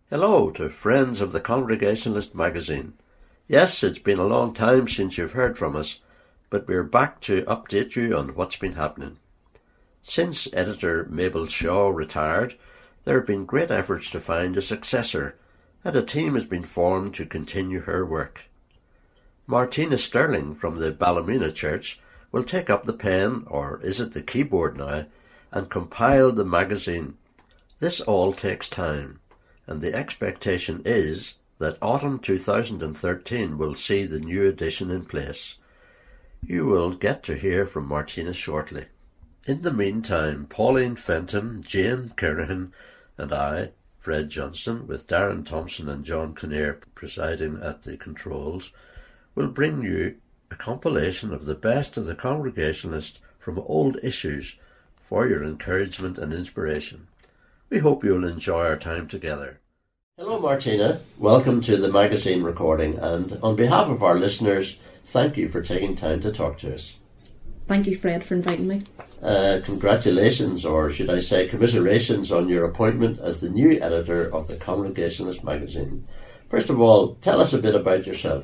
Hello to friends of the Congregationalist magazine. Yes, it's been a long time since you've heard from us, but we're back to update you on what's been happening. Since editor Mabel Shaw retired, there have been great efforts to find a successor, and a team has been formed to continue her work. Martina Sterling from the Ballymena Church will take up the pen, or is it the keyboard now, and compile the magazine. This all takes time, and the expectation is that autumn 2013 will see the new edition in place. You will get to hear from Martina shortly. In the meantime, Pauline Fenton, Jane Kirahan, and I, Fred Johnson, with Darren Thompson and John Kinnear presiding at the controls, will bring you a compilation of the best of the Congregationalist from old issues for your encouragement and inspiration. We hope you'll enjoy our time together. Hello Martina, welcome to the magazine recording, and on behalf of our listeners, thank you for taking time to talk to us. Thank you, Fred, for inviting me. Congratulations, or should I say commiserations, on your appointment as the new editor of the Congregationalist magazine. First of all, tell us a bit about yourself.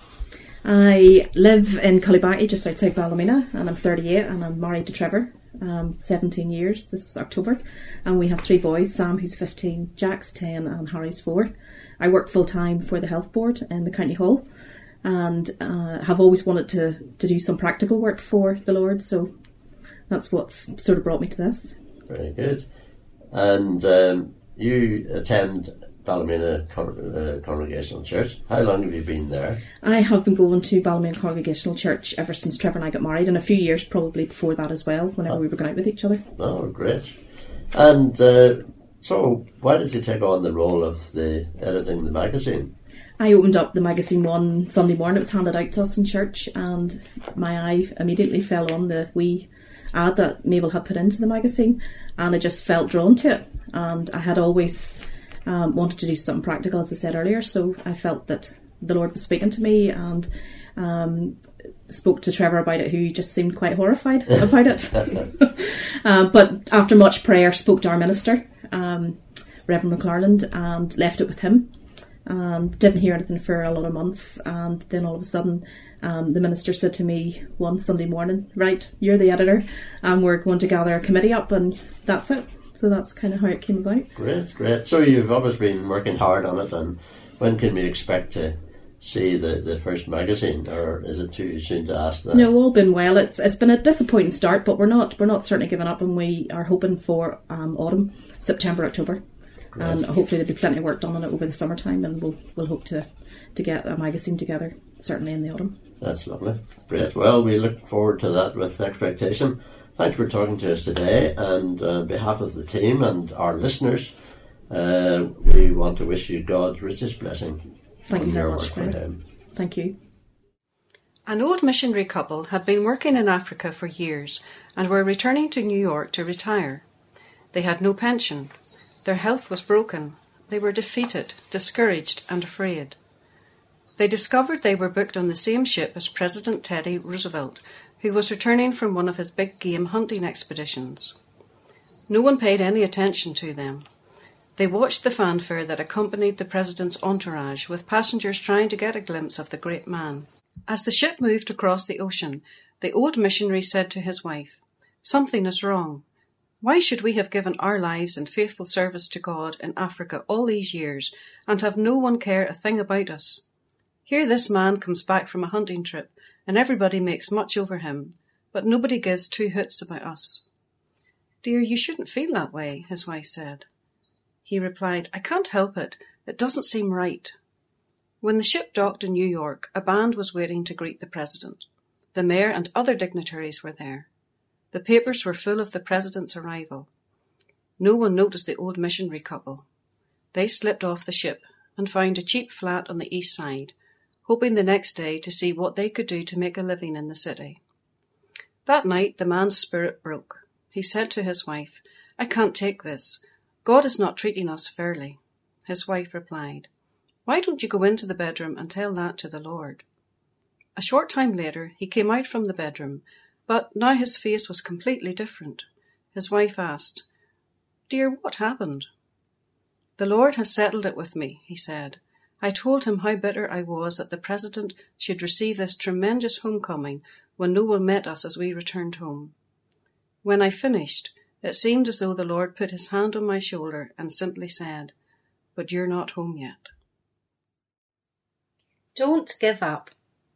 I live in Cullibackie, just outside Ballymena, and I'm 38 and I'm married to Trevor. 17 years this October, and we have 3 boys, Sam who's 15, Jack's 10 and Harry's 4. I work full time for the health board in the county hall, and have always wanted to do some practical work for the Lord, so that's what's sort of brought me to this. Very good. And you attend Ballymena Congregational Church. How long have you been there? I have been going to Ballymena Congregational Church ever since Trevor and I got married, and a few years probably before that as well, whenever we were going out with each other. Oh, great. And so why did you take on the role of editing the magazine? I opened up the magazine one Sunday morning. It was handed out to us in church, and my eye immediately fell on the wee ad that Mabel had put into the magazine, and I just felt drawn to it. And I had always wanted to do something practical, as I said earlier, so I felt that the Lord was speaking to me, and spoke to Trevor about it, who just seemed quite horrified about it. But after much prayer, spoke to our minister, Reverend McClarland, and left it with him, and didn't hear anything for a lot of months. And then all of a sudden, the minister said to me one Sunday morning, "Right, you're the editor, and we're going to gather a committee up," and that's it. So that's kind of how it came about. Great. So you've obviously been working hard on it, and when can we expect to see the first magazine, or is it too soon to ask that? No, all been well. It's been a disappointing start, but we're not certainly giving up, and we are hoping for autumn, September, October. Great. And hopefully there'll be plenty of work done on it over the summertime, and we'll hope to get a magazine together, certainly in the autumn. That's lovely. Great. Well, we look forward to that with expectation. Thanks for talking to us today, and on behalf of the team and our listeners, we want to wish you God's richest blessing. Thank you very much, Fred. Thank you. An old missionary couple had been working in Africa for years and were returning to New York to retire. They had no pension. Their health was broken. They were defeated, discouraged and afraid. They discovered they were booked on the same ship as President Teddy Roosevelt, who was returning from one of his big game hunting expeditions. No one paid any attention to them. They watched the fanfare that accompanied the president's entourage, with passengers trying to get a glimpse of the great man. As the ship moved across the ocean, the old missionary said to his wife, "Something is wrong. Why should we have given our lives in faithful service to God in Africa all these years and have no one care a thing about us? Here this man comes back from a hunting trip, and everybody makes much over him, but nobody gives 2 hoots about us." "Dear, you shouldn't feel that way," his wife said. He replied, "I can't help it. It doesn't seem right." When the ship docked in New York, a band was waiting to greet the president. The mayor and other dignitaries were there. The papers were full of the president's arrival. No one noticed the old missionary couple. They slipped off the ship and found a cheap flat on the east side, hoping the next day to see what they could do to make a living in the city. That night the man's spirit broke. He said to his wife, "I can't take this. God is not treating us fairly." His wife replied, "Why don't you go into the bedroom and tell that to the Lord?" A short time later he came out from the bedroom, but now his face was completely different. His wife asked, "Dear, what happened?" "The Lord has settled it with me," he said. I told him how bitter I was that the President should receive this tremendous homecoming when no one met us as we returned home. When I finished, it seemed as though the Lord put his hand on my shoulder and simply said, "But you're not home yet." Don't give up.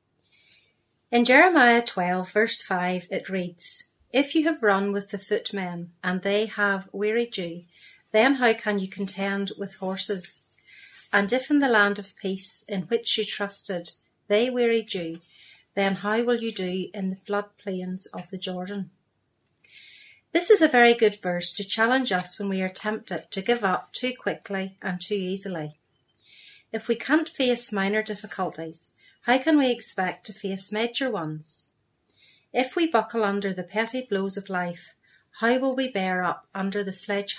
In Jeremiah 12, verse 5, it reads, "If you have run with the footmen, and they have wearied you, then how can you contend with horses? And if in the land of peace in which you trusted they wearied you, then how will you do in the floodplains of the Jordan?" This is a very good verse to challenge us when we are tempted to give up too quickly and too easily. If we can't face minor difficulties, how can we expect to face major ones? If we buckle under the petty blows of life, how will we bear up under the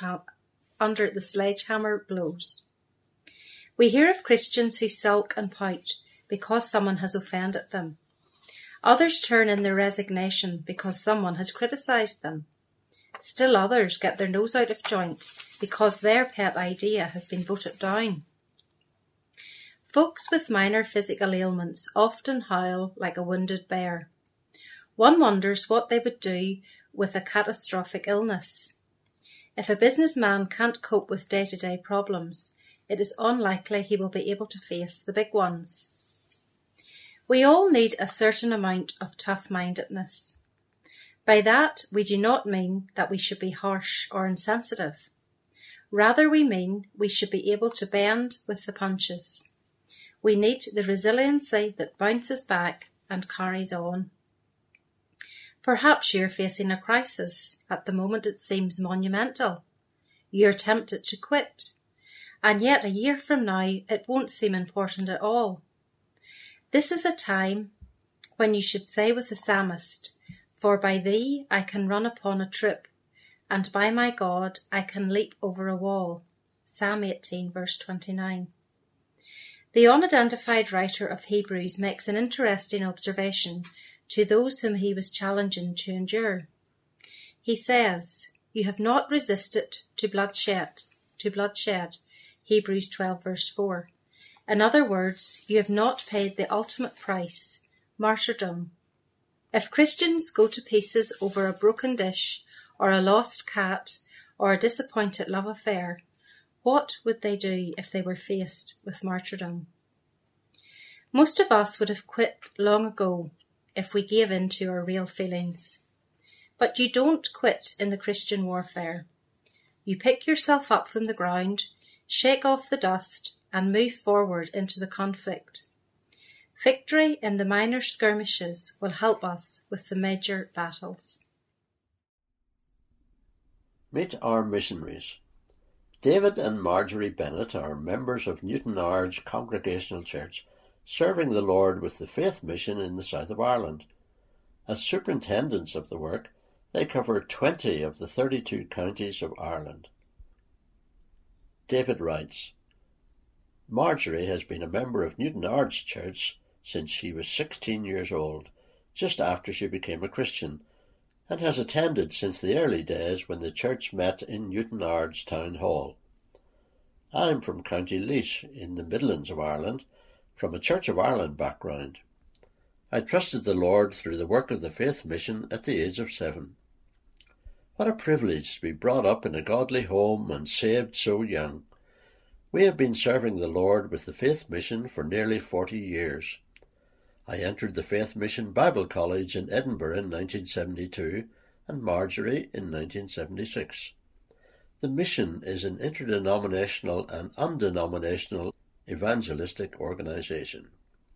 sledgehammer blows? We hear of Christians who sulk and pout because someone has offended them. Others turn in their resignation because someone has criticised them. Still others get their nose out of joint because their pet idea has been voted down. Folks with minor physical ailments often howl like a wounded bear. One wonders what they would do with a catastrophic illness. If a businessman can't cope with day-to-day problems, it is unlikely he will be able to face the big ones. We all need a certain amount of tough-mindedness. By that, we do not mean that we should be harsh or insensitive. Rather, we mean we should be able to bend with the punches. We need the resiliency that bounces back and carries on. Perhaps you're facing a crisis. At the moment it seems monumental. You're tempted to quit. And yet a year from now it won't seem important at all. This is a time when you should say with the psalmist, "For by thee I can run upon a troop, and by my God I can leap over a wall." Psalm 18, verse 29. The unidentified writer of Hebrews makes an interesting observation to those whom he was challenging to endure. He says, "You have not resisted to bloodshed, Hebrews 12, verse 4. In other words, you have not paid the ultimate price, martyrdom. If Christians go to pieces over a broken dish, or a lost cat, or a disappointed love affair, what would they do if they were faced with martyrdom? Most of us would have quit long ago if we gave in to our real feelings. But you don't quit in the Christian warfare. You pick yourself up from the ground, shake off the dust, and move forward into the conflict. Victory in the minor skirmishes will help us with the major battles. Meet our missionaries. David and Marjorie Bennett are members of Newtownards Congregational Church, serving the Lord with the Faith Mission in the south of Ireland. As superintendents of the work, they cover 20 of the 32 counties of Ireland. David writes, "Marjorie has been a member of Newtownards Church since she was 16 years old, just after she became a Christian, and has attended since the early days when the church met in Newtownards Town Hall. I'm from County Laois in the Midlands of Ireland, from a Church of Ireland background. I trusted the Lord through the work of the Faith Mission at the age of 7. What a privilege to be brought up in a godly home and saved so young. We have been serving the Lord with the Faith Mission for nearly 40 years. I entered the Faith Mission Bible College in Edinburgh in 1972 and Marjorie in 1976. The mission is an interdenominational and undenominational evangelistic organisation.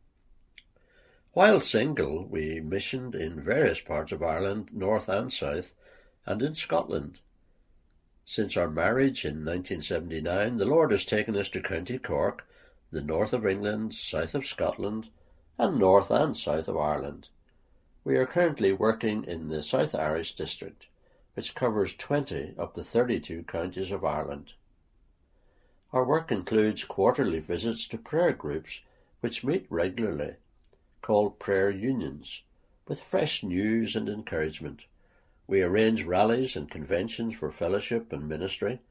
While single, we missioned in various parts of Ireland, north and south, and in Scotland. Since our marriage in 1979, the Lord has taken us to County Cork, the north of England, south of Scotland, and north and south of Ireland. We are currently working in the South Irish District, which covers 20 of the 32 counties of Ireland. Our work includes quarterly visits to prayer groups which meet regularly, called prayer unions, with fresh news and encouragement. We arrange rallies and conventions for fellowship and ministry,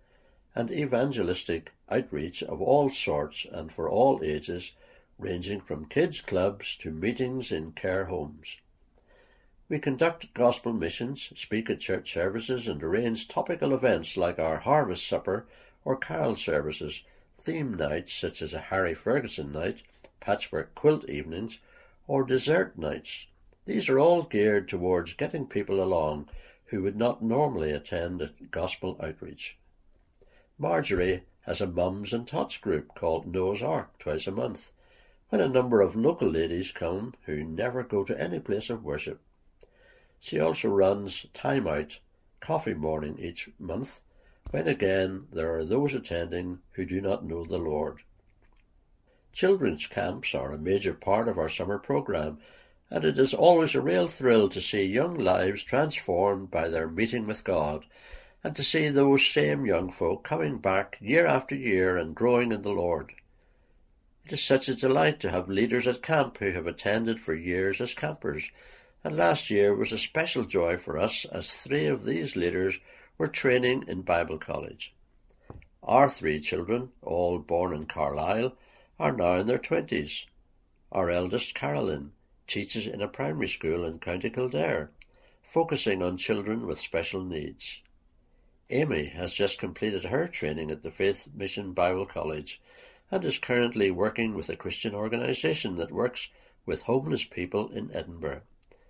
and evangelistic outreach of all sorts and for all ages, ranging from kids' clubs to meetings in care homes. We conduct gospel missions, speak at church services, and arrange topical events like our harvest supper or carol services, theme nights such as a Harry Ferguson night, patchwork quilt evenings, or dessert nights. These are all geared towards getting people along who would not normally attend a gospel outreach. Marjorie has a Mums and Tots group called Noah's Ark twice a month, when a number of local ladies come who never go to any place of worship. She also runs Time Out Coffee Morning each month, when again there are those attending who do not know the Lord. Children's camps are a major part of our summer programme, and it is always a real thrill to see young lives transformed by their meeting with God, and to see those same young folk coming back year after year and growing in the Lord. It is such a delight to have leaders at camp who have attended for years as campers, and last year was a special joy for us as 3 of these leaders were training in Bible college. Our 3 children, all born in Carlisle, are now in their 20s. Our eldest, Carolyn, teaches in a primary school in County Kildare, focusing on children with special needs. Amy has just completed her training at the Faith Mission Bible College and is currently working with a Christian organisation that works with homeless people in Edinburgh.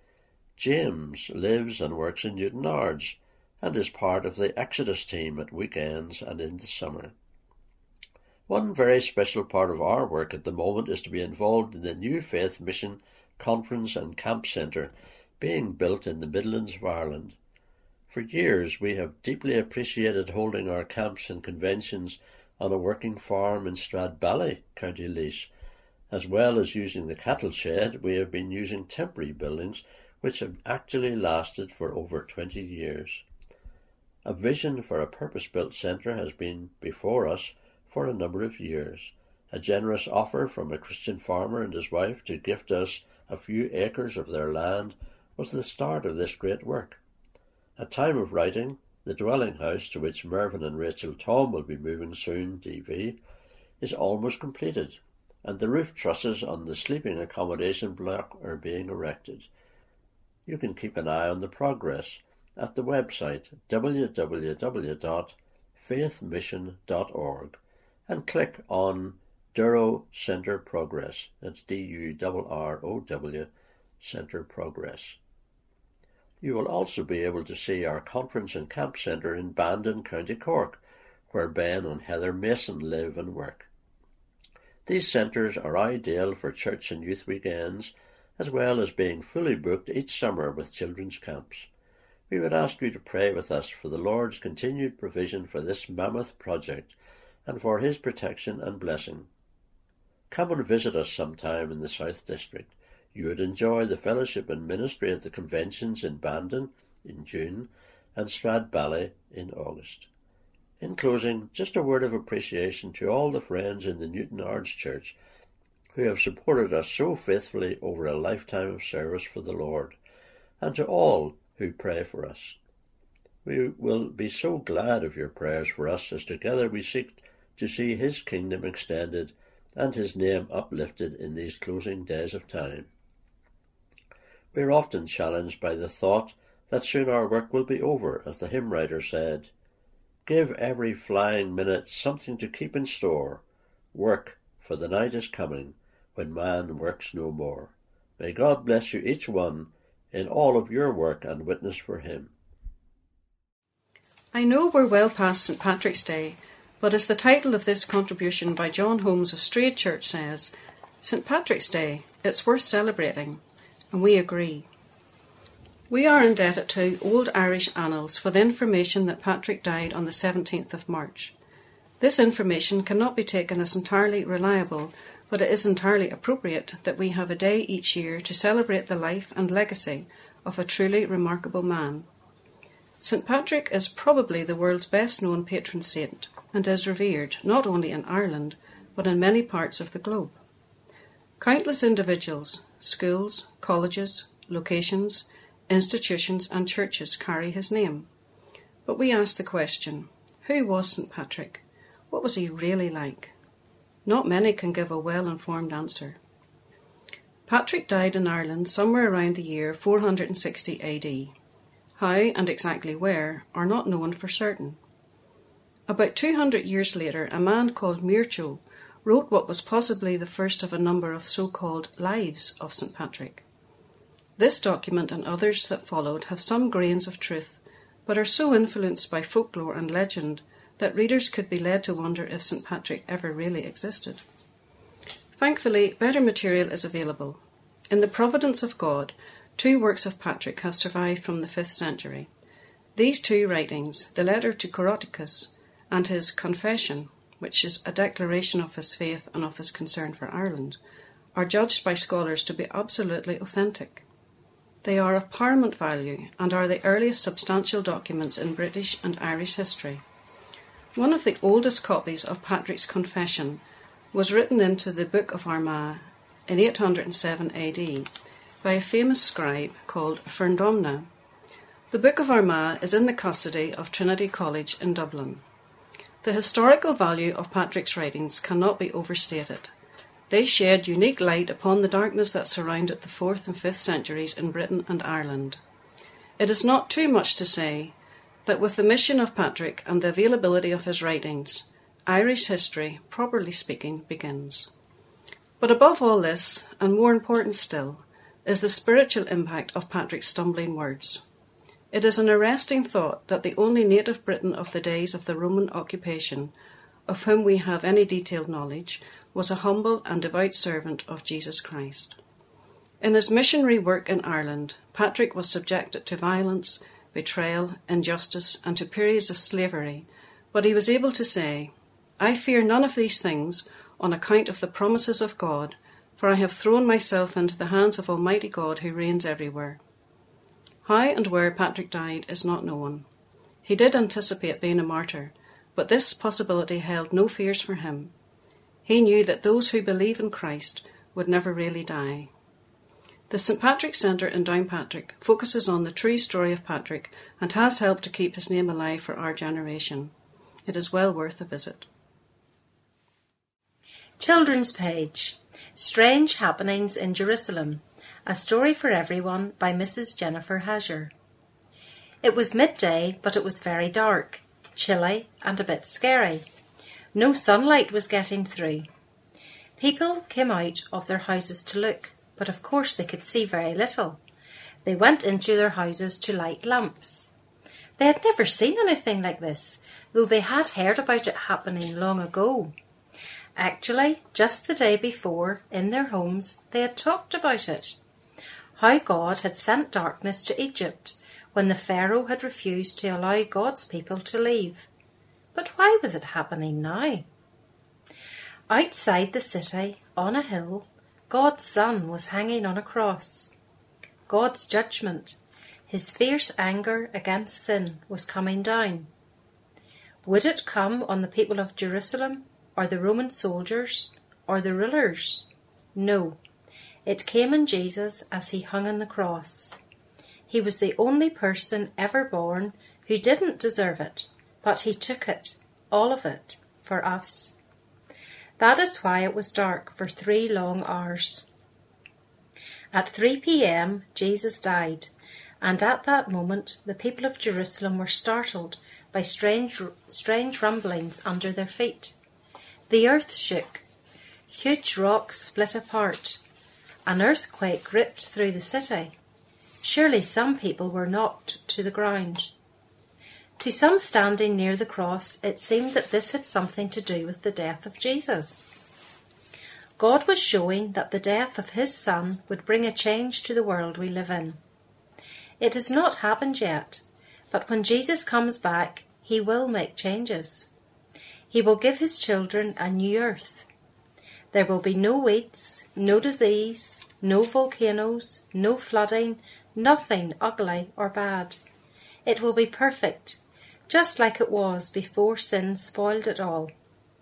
James lives and works in Newtownards and is part of the Exodus team at weekends and in the summer. One very special part of our work at the moment is to be involved in the new Faith Mission Conference and Camp Centre being built in the Midlands of Ireland. For years we have deeply appreciated holding our camps and conventions on a working farm in Stradbally, County Laois. As well as using the cattle shed, we have been using temporary buildings which have actually lasted for over 20 years. A vision for a purpose-built centre has been before us for a number of years. A generous offer from a Christian farmer and his wife to gift us a few acres of their land was the start of this great work. At time of writing, the dwelling house to which Mervyn and Rachel Tom will be moving soon, DV, is almost completed, and the roof trusses on the sleeping accommodation block are being erected. You can keep an eye on the progress at the website www.faithmission.org and click on Durrow Centre Progress. That's DURROW Centre Progress. You will also be able to see our conference and camp centre in Bandon, County Cork, where Ben and Heather Mason live and work. These centres are ideal for church and youth weekends, as well as being fully booked each summer with children's camps. We would ask you to pray with us for the Lord's continued provision for this mammoth project and for his protection and blessing. Come and visit us sometime in the South District. You would enjoy the fellowship and ministry at the conventions in Bandon in June and Stradbally in August. In closing, just a word of appreciation to all the friends in the Newtownards Church who have supported us so faithfully over a lifetime of service for the Lord, and to all who pray for us. We will be so glad of your prayers for us as together we seek to see his kingdom extended and his name uplifted in these closing days of time. We are often challenged by the thought that soon our work will be over, as the hymn writer said. Give every flying minute something to keep in store. Work, for the night is coming, when man works no more. May God bless you each one in all of your work and witness for him. I know we're well past St. Patrick's Day, but as the title of this contribution by John Holmes of Strayed Church says, St. Patrick's Day, it's worth celebrating, and we agree. We are indebted to Old Irish Annals for the information that Patrick died on the 17th of March. This information cannot be taken as entirely reliable, but it is entirely appropriate that we have a day each year to celebrate the life and legacy of a truly remarkable man. St. Patrick is probably the world's best-known patron saint and is revered not only in Ireland, but in many parts of the globe. Countless individuals, schools, colleges, locations, institutions and churches carry his name. But we ask the question, Who was St. Patrick? What was he really like? Not many can give a well-informed answer. Patrick died in Ireland somewhere around the year 460 AD. How and exactly where are not known for certain. About 200 years later, a man called Muircho wrote what was possibly the first of a number of so-called Lives of St. Patrick. This document and others that followed have some grains of truth, but are so influenced by folklore and legend that readers could be led to wonder if St. Patrick ever really existed. Thankfully, better material is available. In the providence of God, 2 works of Patrick have survived from the 5th century. These 2 writings, the letter to Coroticus and his Confession, which is a declaration of his faith and of his concern for Ireland, are judged by scholars to be absolutely authentic. They are of paramount value and are the earliest substantial documents in British and Irish history. One of the oldest copies of Patrick's Confession was written into the Book of Armagh in 807 AD by a famous scribe called Ferndomna. The Book of Armagh is in the custody of Trinity College in Dublin. The historical value of Patrick's writings cannot be overstated. They shed unique light upon the darkness that surrounded the 4th and 5th centuries in Britain and Ireland. It is not too much to say that with the mission of Patrick and the availability of his writings, Irish history, properly speaking, begins. But above all this, and more important still, is the spiritual impact of Patrick's stumbling words. It is an arresting thought that the only native Briton of the days of the Roman occupation, of whom we have any detailed knowledge, was a humble and devout servant of Jesus Christ. In his missionary work in Ireland, Patrick was subjected to violence, betrayal, injustice, and to periods of slavery, but he was able to say, "I fear none of these things on account of the promises of God, for I have thrown myself into the hands of Almighty God who reigns everywhere." How and where Patrick died is not known. He did anticipate being a martyr, but this possibility held no fears for him. He knew that those who believe in Christ would never really die. The St. Patrick Centre in Downpatrick focuses on the true story of Patrick and has helped to keep his name alive for our generation. It is well worth a visit. Children's page. Strange Happenings in Jerusalem. A Story for Everyone by Mrs. Jennifer Hasher. It was midday, but it was very dark, chilly and a bit scary. No sunlight was getting through. People came out of their houses to look, but of course they could see very little. They went into their houses to light lamps. They had never seen anything like this, though they had heard about it happening long ago. Actually, just the day before, in their homes, they had talked about it. How God had sent darkness to Egypt when the Pharaoh had refused to allow God's people to leave. But why was it happening now? Outside the city, on a hill, God's Son was hanging on a cross. God's judgment, his fierce anger against sin, was coming down. Would it come on the people of Jerusalem, or the Roman soldiers, or the rulers? No, it came on Jesus as he hung on the cross. He was the only person ever born who didn't deserve it, but he took it, all of it, for us. That is why it was dark for 3 long hours. At 3 p.m. Jesus died, and at that moment the people of Jerusalem were startled by strange rumblings under their feet. The earth shook. Huge rocks split apart. An earthquake ripped through the city. Surely some people were knocked to the ground. To some standing near the cross, it seemed that this had something to do with the death of Jesus. God was showing that the death of his Son would bring a change to the world we live in. It has not happened yet, but when Jesus comes back, he will make changes. He will give his children a new earth. There will be no weeds, no disease, no volcanoes, no flooding, nothing ugly or bad. It will be perfect, just like it was before sin spoiled it all.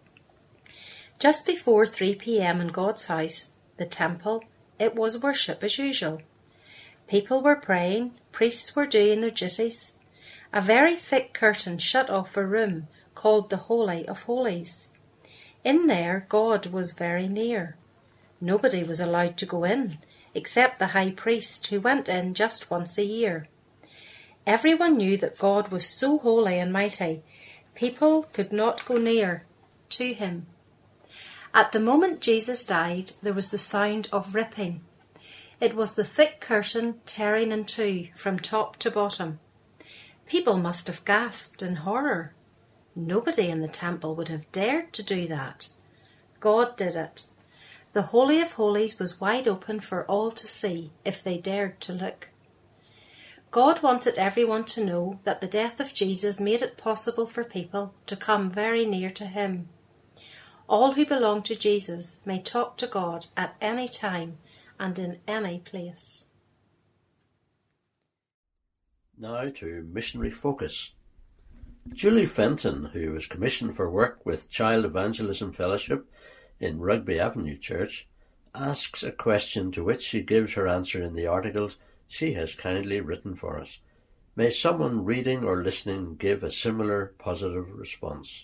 Just before 3 p.m. in God's house, the temple, it was worship as usual. People were praying, priests were doing their duties. A very thick curtain shut off a room called the Holy of Holies. In there, God was very near. Nobody was allowed to go in, except the high priest, who went in just once a year. Everyone knew that God was so holy and mighty, people could not go near to him. At the moment Jesus died, there was the sound of ripping. It was the thick curtain tearing in two from top to bottom. People must have gasped in horror. Nobody in the temple would have dared to do that. God did it. The Holy of Holies was wide open for all to see if they dared to look. God wanted everyone to know that the death of Jesus made it possible for people to come very near to him. All who belong to Jesus may talk to God at any time and in any place. Now to missionary focus. Julie Fenton, who was commissioned for work with Child Evangelism Fellowship in Rugby Avenue Church, asks a question to which she gives her answer in the articles she has kindly written for us. May someone reading or listening give a similar positive response.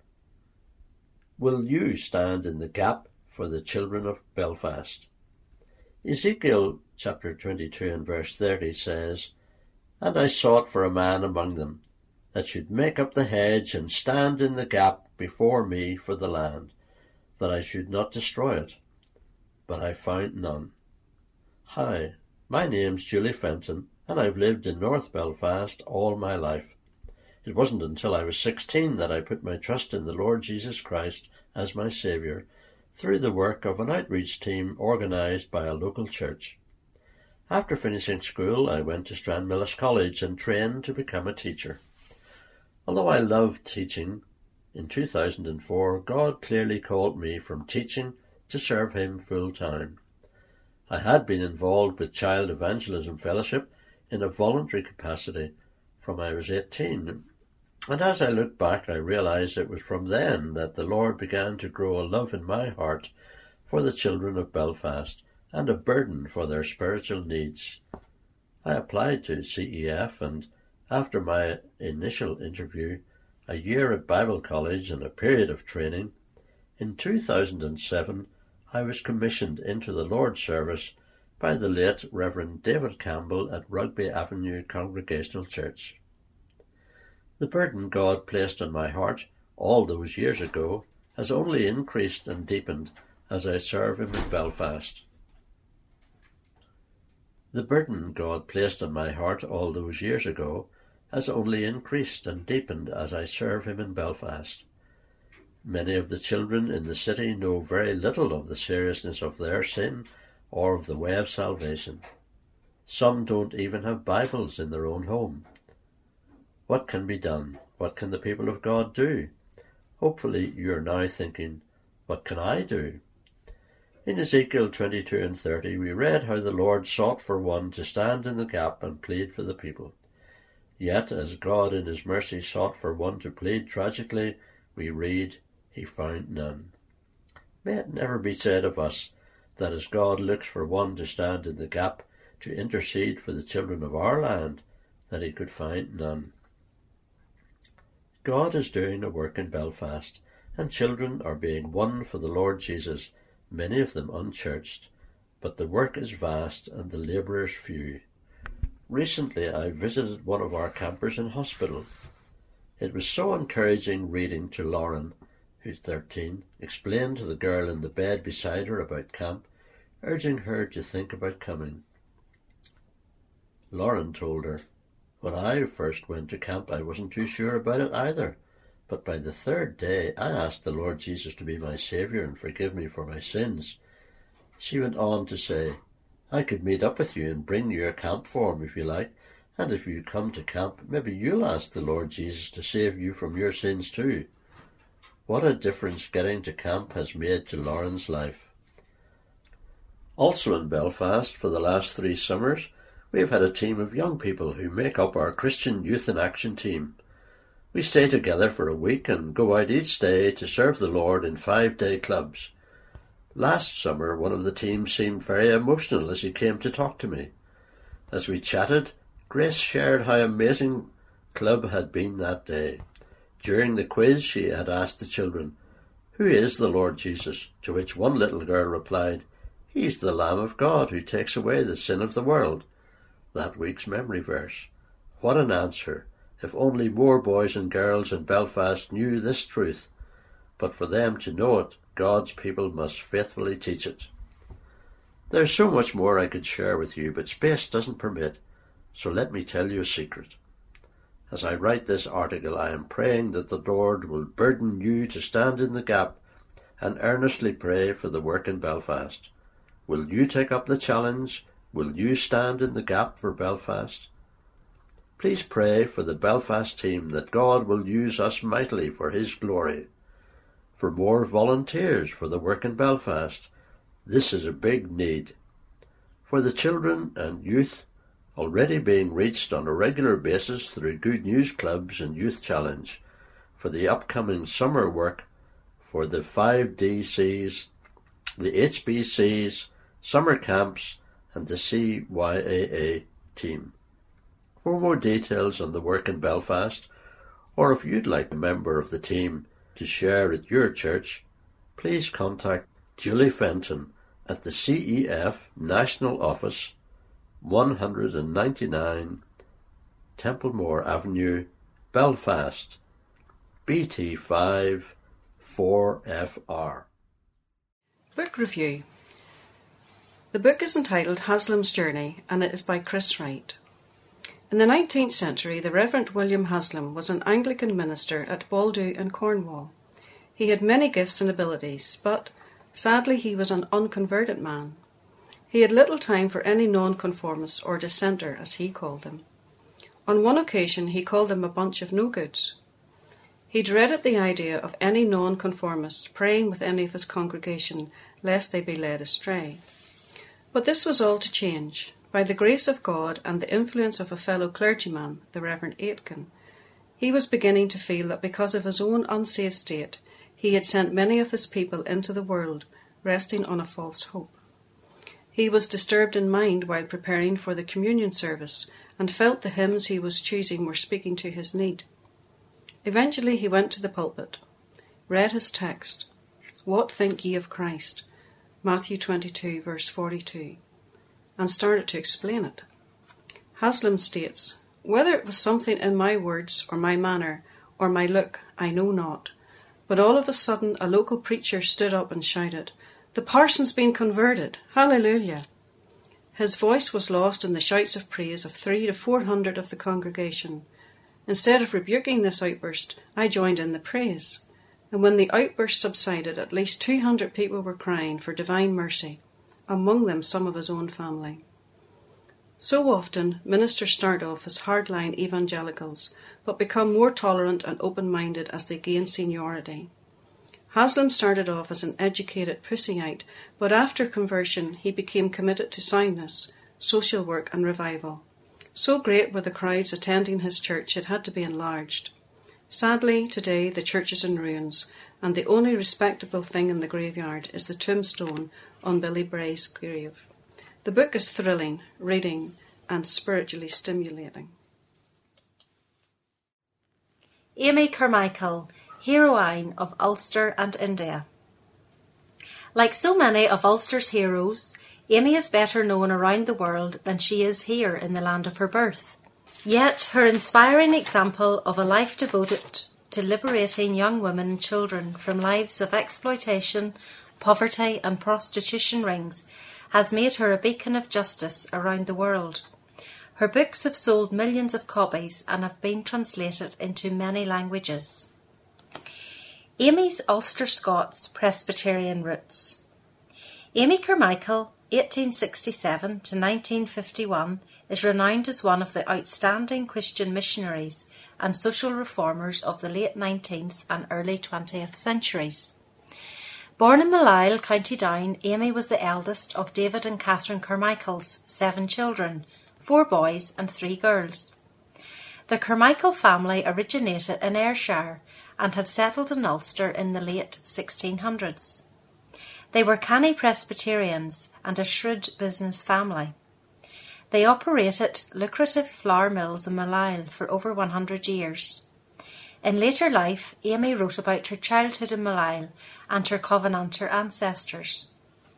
Will you stand in the gap for the children of Belfast? Ezekiel chapter 22 and verse 30 says, "And I sought for a man among them, that should make up the hedge and stand in the gap before me for the land, that I should not destroy it. But I found none." Hi, my name's Julie Fenton, and I've lived in North Belfast all my life. It wasn't until I was 16 that I put my trust in the Lord Jesus Christ as my Saviour, through the work of an outreach team organised by a local church. After finishing school, I went to Stranmillis College and trained to become a teacher. Although I loved teaching, in 2004 God clearly called me from teaching to serve him full-time. I had been involved with Child Evangelism Fellowship in a voluntary capacity from I was 18, and as I look back I realise it was from then that the Lord began to grow a love in my heart for the children of Belfast and a burden for their spiritual needs. I applied to CEF, and after my initial interview, a year at Bible College and a period of training, in 2007 I was commissioned into the Lord's service by the late Reverend David Campbell at Rugby Avenue Congregational Church. The burden God placed on my heart all those years ago has only increased and deepened as I serve him in Belfast. The burden God placed on my heart all those years ago has only increased and deepened as I serve him in Belfast. Many of the children in the city know very little of the seriousness of their sin or of the way of salvation. Some don't even have Bibles in their own home. What can be done? What can the people of God do? Hopefully you are now thinking, what can I do? In Ezekiel 22 and 30 we read how the Lord sought for one to stand in the gap and plead for the people. Yet as God in his mercy sought for one to plead tragically, we read, he found none. May it never be said of us that as God looks for one to stand in the gap, to intercede for the children of our land, that he could find none. God is doing a work in Belfast, and children are being won for the Lord Jesus, many of them unchurched, but the work is vast and the labourers few. Recently I visited one of our campers in hospital. It was so encouraging reading to Lauren, who's 13, explain to the girl in the bed beside her about camp, urging her to think about coming. Lauren told her, "When I first went to camp I wasn't too sure about it either, but by the third day I asked the Lord Jesus to be my Saviour and forgive me for my sins." She went on to say, "I could meet up with you and bring you a camp form if you like, and if you come to camp, maybe you'll ask the Lord Jesus to save you from your sins too." What a difference getting to camp has made to Lauren's life. Also in Belfast, for the last 3 summers, we have had a team of young people who make up our Christian Youth in Action team. We stay together for a week and go out each day to serve the Lord in 5-day clubs. Last summer, one of the team seemed very emotional as he came to talk to me. As we chatted, Grace shared how amazing club had been that day. During the quiz she had asked the children, "Who is the Lord Jesus?" To which one little girl replied, "He's the Lamb of God who takes away the sin of the world." That week's memory verse. What an answer! If only more boys and girls in Belfast knew this truth. But for them to know it, God's people must faithfully teach it. There's so much more I could share with you, but space doesn't permit, so let me tell you a secret. As I write this article, I am praying that the Lord will burden you to stand in the gap and earnestly pray for the work in Belfast. Will you take up the challenge? Will you stand in the gap for Belfast? Please pray for the Belfast team that God will use us mightily for His glory. For more volunteers for the work in Belfast. This is a big need. For the children and youth already being reached on a regular basis through Good News Clubs and Youth Challenge. For the upcoming summer work for the 5DCs, the HBCs, summer camps and the CYAA team. For more details on the work in Belfast, or if you'd like a member of the team to share at your church, please contact Julie Fenton at the CEF National Office, 199 Templemore Avenue, Belfast, BT5 4FR. Book review. The book is entitled Haslam's Journey and it is by Chris Wright. In the 19th century, the Reverend William Haslam was an Anglican minister at Baldow in Cornwall. He had many gifts and abilities, but sadly he was an unconverted man. He had little time for any nonconformist or dissenter, as he called them. On one occasion he called them a bunch of no-goods. He dreaded the idea of any nonconformist praying with any of his congregation lest they be led astray. But this was all to change. By the grace of God and the influence of a fellow clergyman, the Reverend Aitken, he was beginning to feel that because of his own unsaved state, he had sent many of his people into the world, resting on a false hope. He was disturbed in mind while preparing for the communion service, and felt the hymns he was choosing were speaking to his need. Eventually he went to the pulpit, read his text, "What think ye of Christ?" Matthew 22, verse 42. And started to explain it. Haslam states, "Whether it was something in my words or my manner or my look, I know not, but all of a sudden a local preacher stood up and shouted, 'The parson's been converted! Hallelujah!' His voice was lost in the shouts of praise of 300 to 400 of the congregation. Instead of rebuking this outburst, I joined in the praise. And when the outburst subsided, at least 200 people were crying for divine mercy, among them some of his own family." So often, ministers start off as hardline evangelicals, but become more tolerant and open-minded as they gain seniority. Haslam started off as an educated pussyite, but after conversion he became committed to soundness, social work and revival. So great were the crowds attending his church it had to be enlarged. Sadly, today the church is in ruins, and the only respectable thing in the graveyard is the tombstone on Billy Bray's grave. The book is thrilling, reading, and spiritually stimulating. Amy Carmichael, heroine of Ulster and India. Like so many of Ulster's heroes, Amy is better known around the world than she is here in the land of her birth. Yet her inspiring example of a life devoted to liberating young women and children from lives of exploitation, poverty and prostitution rings has made her a beacon of justice around the world. Her books have sold millions of copies and have been translated into many languages. Amy's Ulster Scots Presbyterian roots. Amy Carmichael, 1867 to 1951, is renowned as one of the outstanding Christian missionaries and social reformers of the late 19th and early 20th centuries. Born in Malyle, County Down, Amy was the eldest of David and Catherine Carmichael's 7 children, 4 boys and 3 girls. The Carmichael family originated in Ayrshire and had settled in Ulster in the late 1600s. They were canny Presbyterians and a shrewd business family. They operated lucrative flour mills in Malyle for over 100 years. In later life, Amy wrote about her childhood in Malile and her Covenanter ancestors.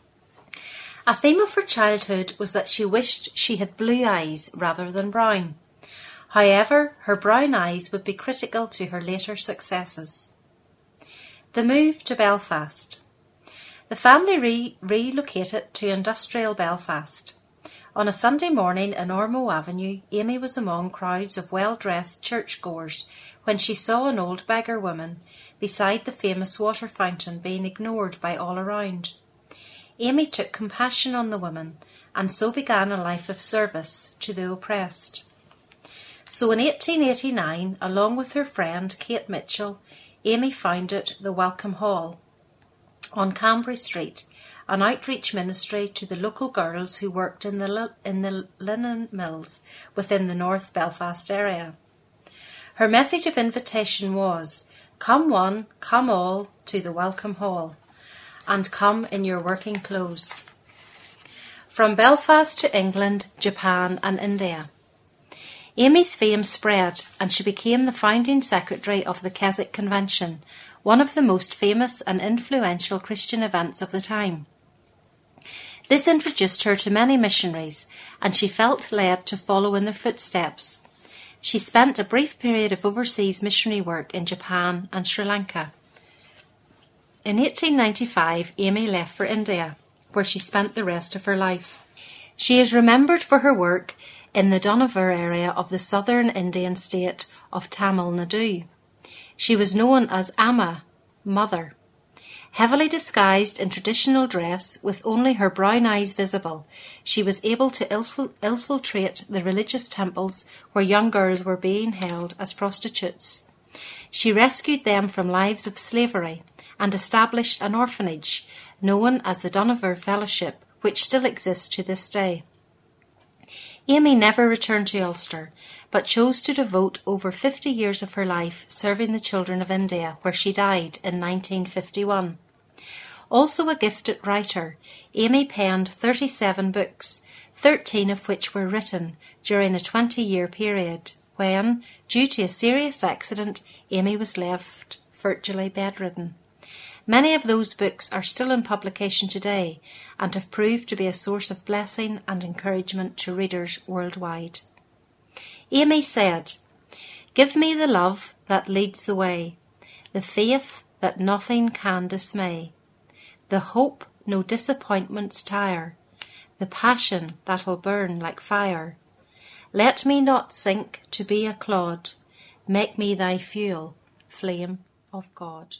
A theme of her childhood was that she wished she had blue eyes rather than brown. However, her brown eyes would be critical to her later successes. The move to Belfast. The family relocated to industrial Belfast. On a Sunday morning in Ormeau Avenue, Amy was among crowds of well-dressed churchgoers when she saw an old beggar woman beside the famous water fountain being ignored by all around. Amy took compassion on the woman and so began a life of service to the oppressed. So in 1889, along with her friend Kate Mitchell, Amy founded the Welcome Hall on Cambry Street, an outreach ministry to the local girls who worked in the linen mills within the North Belfast area. Her message of invitation was, "Come one, come all to the Welcome Hall, and come in your working clothes." From Belfast to England, Japan and India. Amy's fame spread and she became the founding secretary of the Keswick Convention, one of the most famous and influential Christian events of the time. This introduced her to many missionaries and she felt led to follow in their footsteps. She spent a brief period of overseas missionary work in Japan and Sri Lanka. In 1895, Amy left for India, where she spent the rest of her life. She is remembered for her work in the Dohnavur area of the southern Indian state of Tamil Nadu. She was known as Amma, Mother. Heavily disguised in traditional dress, with only her brown eyes visible, she was able to infiltrate the religious temples where young girls were being held as prostitutes. She rescued them from lives of slavery and established an orphanage known as the Dohnavur Fellowship, which still exists to this day. Amy never returned to Ulster, but chose to devote over 50 years of her life serving the children of India, where she died in 1951. Also a gifted writer, Amy penned 37 books, 13 of which were written during a 20-year period, when, due to a serious accident, Amy was left virtually bedridden. Many of those books are still in publication today and have proved to be a source of blessing and encouragement to readers worldwide. Amy said, "Give me the love that leads the way, the faith that nothing can dismay, the hope no disappointments tire, the passion that'll burn like fire. Let me not sink to be a clod, make me thy fuel, flame of God."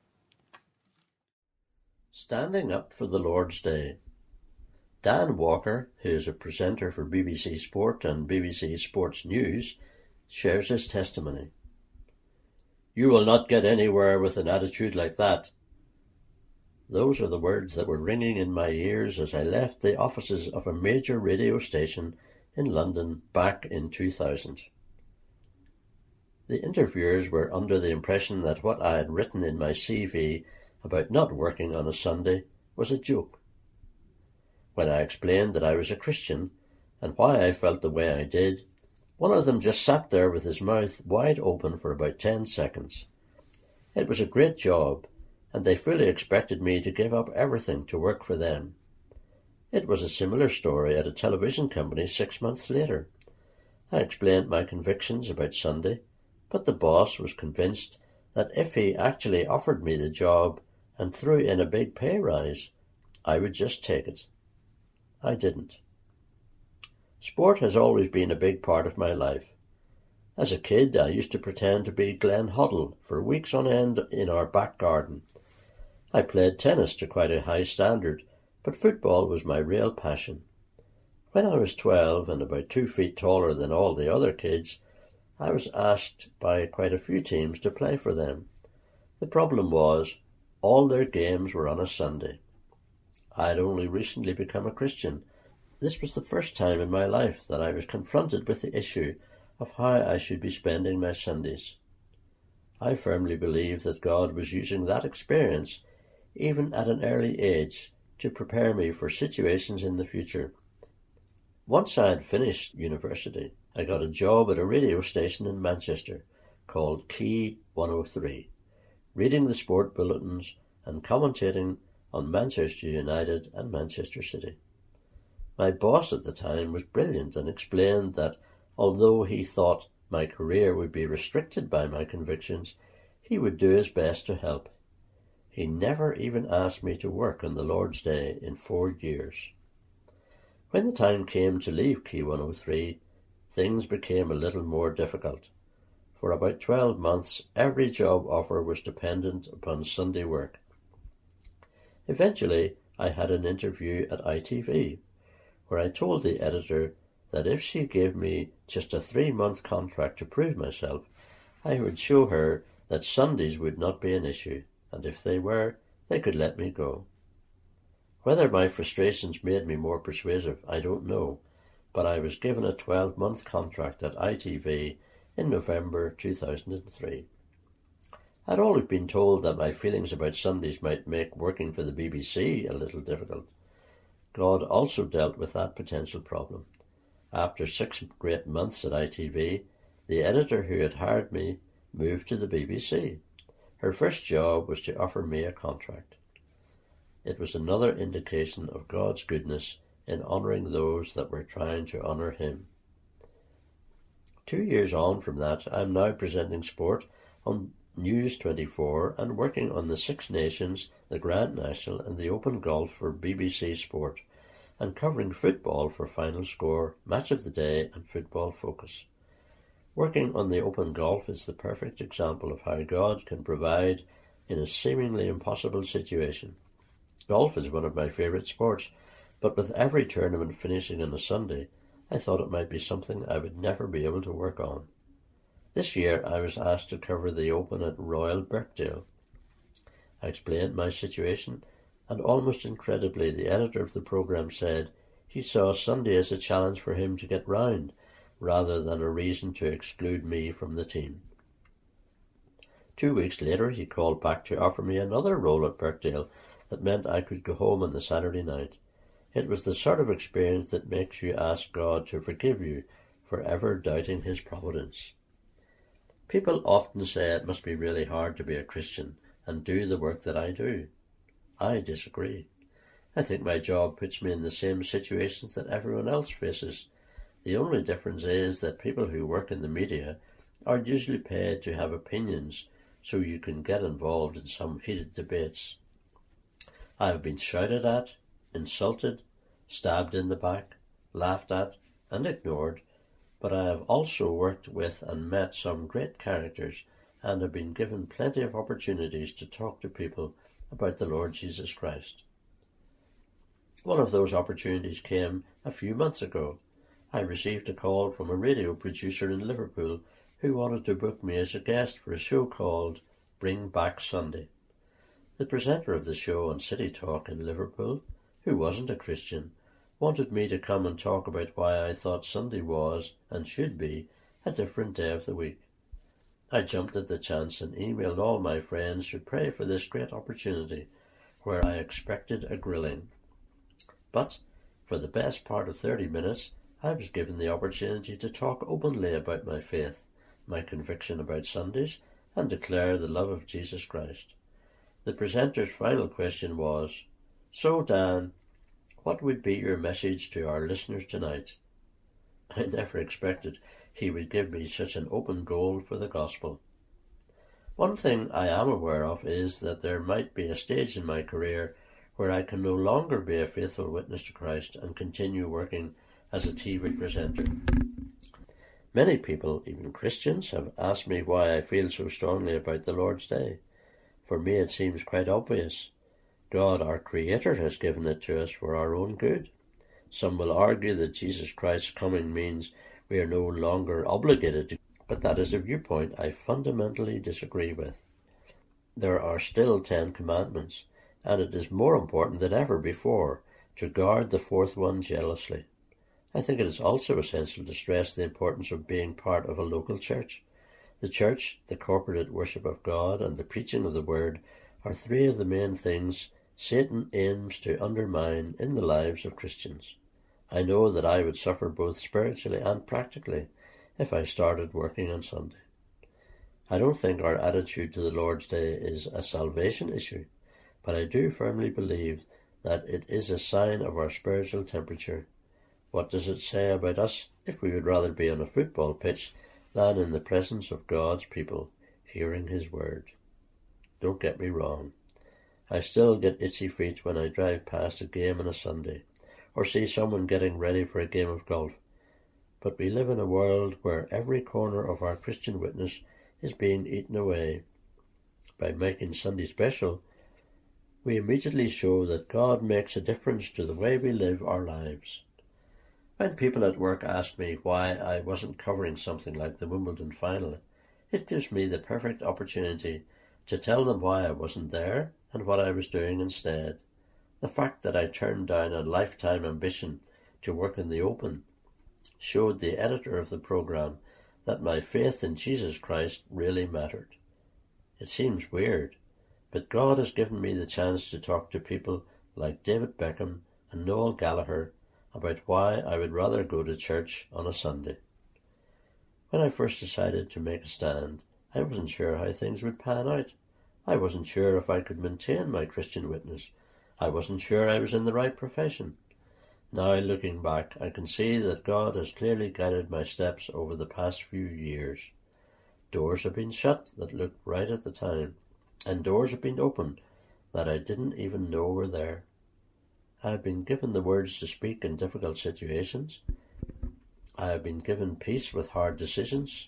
Standing up for the Lord's Day. Dan Walker, who is a presenter for BBC Sport and BBC Sports News, shares his testimony. "You will not get anywhere with an attitude like that." Those are the words that were ringing in my ears as I left the offices of a major radio station in London back in 2000. The interviewers were under the impression that what I had written in my CV about not working on a Sunday was a joke. When I explained that I was a Christian and why I felt the way I did, one of them just sat there with his mouth wide open for about 10 seconds. It was a great job, and they fully expected me to give up everything to work for them. It was a similar story at a television company 6 months later. I explained my convictions about Sunday, but the boss was convinced that if he actually offered me the job and threw in a big pay rise, I would just take it. I didn't. Sport has always been a big part of my life. As a kid, I used to pretend to be Glenn Hoddle for weeks on end in our back garden. I played tennis to quite a high standard, but football was my real passion. When I was 12 and about 2 feet taller than all the other kids, I was asked by quite a few teams to play for them. The problem was, all their games were on a Sunday. I had only recently become a Christian. This was the first time in my life that I was confronted with the issue of how I should be spending my Sundays. I firmly believe that God was using that experience, even at an early age, to prepare me for situations in the future. Once I had finished university, I got a job at a radio station in Manchester, called Key 103, reading the sport bulletins and commentating on Manchester United and Manchester City. My boss at the time was brilliant and explained that although he thought my career would be restricted by my convictions, he would do his best to help. He never even asked me to work on the Lord's Day in 4 years. When the time came to leave Key 103, things became a little more difficult. For about 12 months, every job offer was dependent upon Sunday work. Eventually, I had an interview at ITV, where I told the editor that if she gave me just a 3-month contract to prove myself, I would show her that Sundays would not be an issue, and if they were, they could let me go. Whether my frustrations made me more persuasive, I don't know, but I was given a 12-month contract at ITV in November 2003. I'd always been told that my feelings about Sundays might make working for the BBC a little difficult. God also dealt with that potential problem. After 6 great months at ITV, the editor who had hired me moved to the BBC. Her first job was to offer me a contract. It was another indication of God's goodness in honouring those that were trying to honour Him. 2 years on from that, I am now presenting sport on News 24 and working on the Six Nations, the Grand National and the Open Golf for BBC Sport, and covering football for Final Score, Match of the Day and Football Focus. Working on the Open Golf is the perfect example of how God can provide in a seemingly impossible situation. Golf is one of my favourite sports, but with every tournament finishing on a Sunday, I thought it might be something I would never be able to work on. This year I was asked to cover the Open at Royal Birkdale. I explained my situation, and almost incredibly the editor of the programme said he saw Sunday as a challenge for him to get round, rather than a reason to exclude me from the team. 2 weeks later he called back to offer me another role at Birkdale that meant I could go home on the Saturday night. It was the sort of experience that makes you ask God to forgive you for ever doubting His providence. People often say it must be really hard to be a Christian and do the work that I do. I disagree. I think my job puts me in the same situations that everyone else faces. The only difference is that people who work in the media are usually paid to have opinions so you can get involved in some heated debates. I have been shouted at, insulted, stabbed in the back, laughed at and ignored, but I have also worked with and met some great characters and have been given plenty of opportunities to talk to people about the Lord Jesus Christ. One of those opportunities came a few months ago. I received a call from a radio producer in Liverpool who wanted to book me as a guest for a show called Bring Back Sunday. The presenter of the show on City Talk in Liverpool, who wasn't a Christian, wanted me to come and talk about why I thought Sunday was, and should be, a different day of the week. I jumped at the chance and emailed all my friends to pray for this great opportunity, where I expected a grilling. But, for the best part of 30 minutes, I was given the opportunity to talk openly about my faith, my conviction about Sundays, and declare the love of Jesus Christ. The presenter's final question was, "So, Dan, what would be your message to our listeners tonight?" I never expected he would give me such an open goal for the gospel. One thing I am aware of is that there might be a stage in my career where I can no longer be a faithful witness to Christ and continue working as a TV presenter. Many people, even Christians, have asked me why I feel so strongly about the Lord's Day. For me it seems quite obvious. God, our Creator, has given it to us for our own good. Some will argue that Jesus Christ's coming means we are no longer obligated to, but that is a viewpoint I fundamentally disagree with. There are still 10 commandments, and it is more important than ever before to guard the 4th one jealously. I think it is also essential to stress the importance of being part of a local church. The church, the corporate worship of God, and the preaching of the Word are 3 of the main things Satan aims to undermine in the lives of Christians. I know that I would suffer both spiritually and practically if I started working on Sunday. I don't think our attitude to the Lord's Day is a salvation issue, but I do firmly believe that it is a sign of our spiritual temperature. What does it say about us if we would rather be on a football pitch than in the presence of God's people, hearing His word? Don't get me wrong. I still get itchy feet when I drive past a game on a Sunday, or see someone getting ready for a game of golf. But we live in a world where every corner of our Christian witness is being eaten away. By making Sunday special, we immediately show that God makes a difference to the way we live our lives. When people at work ask me why I wasn't covering something like the Wimbledon final, it gives me the perfect opportunity to tell them why I wasn't there and what I was doing instead. The fact that I turned down a lifetime ambition to work in the Open showed the editor of the programme that my faith in Jesus Christ really mattered. It seems weird, but God has given me the chance to talk to people like David Beckham and Noel Gallagher about why I would rather go to church on a Sunday. When I first decided to make a stand, I wasn't sure how things would pan out. I wasn't sure if I could maintain my Christian witness. I wasn't sure I was in the right profession. Now, looking back, I can see that God has clearly guided my steps over the past few years. Doors have been shut that looked right at the time, and doors have been opened that I didn't even know were there. I have been given the words to speak in difficult situations. I have been given peace with hard decisions.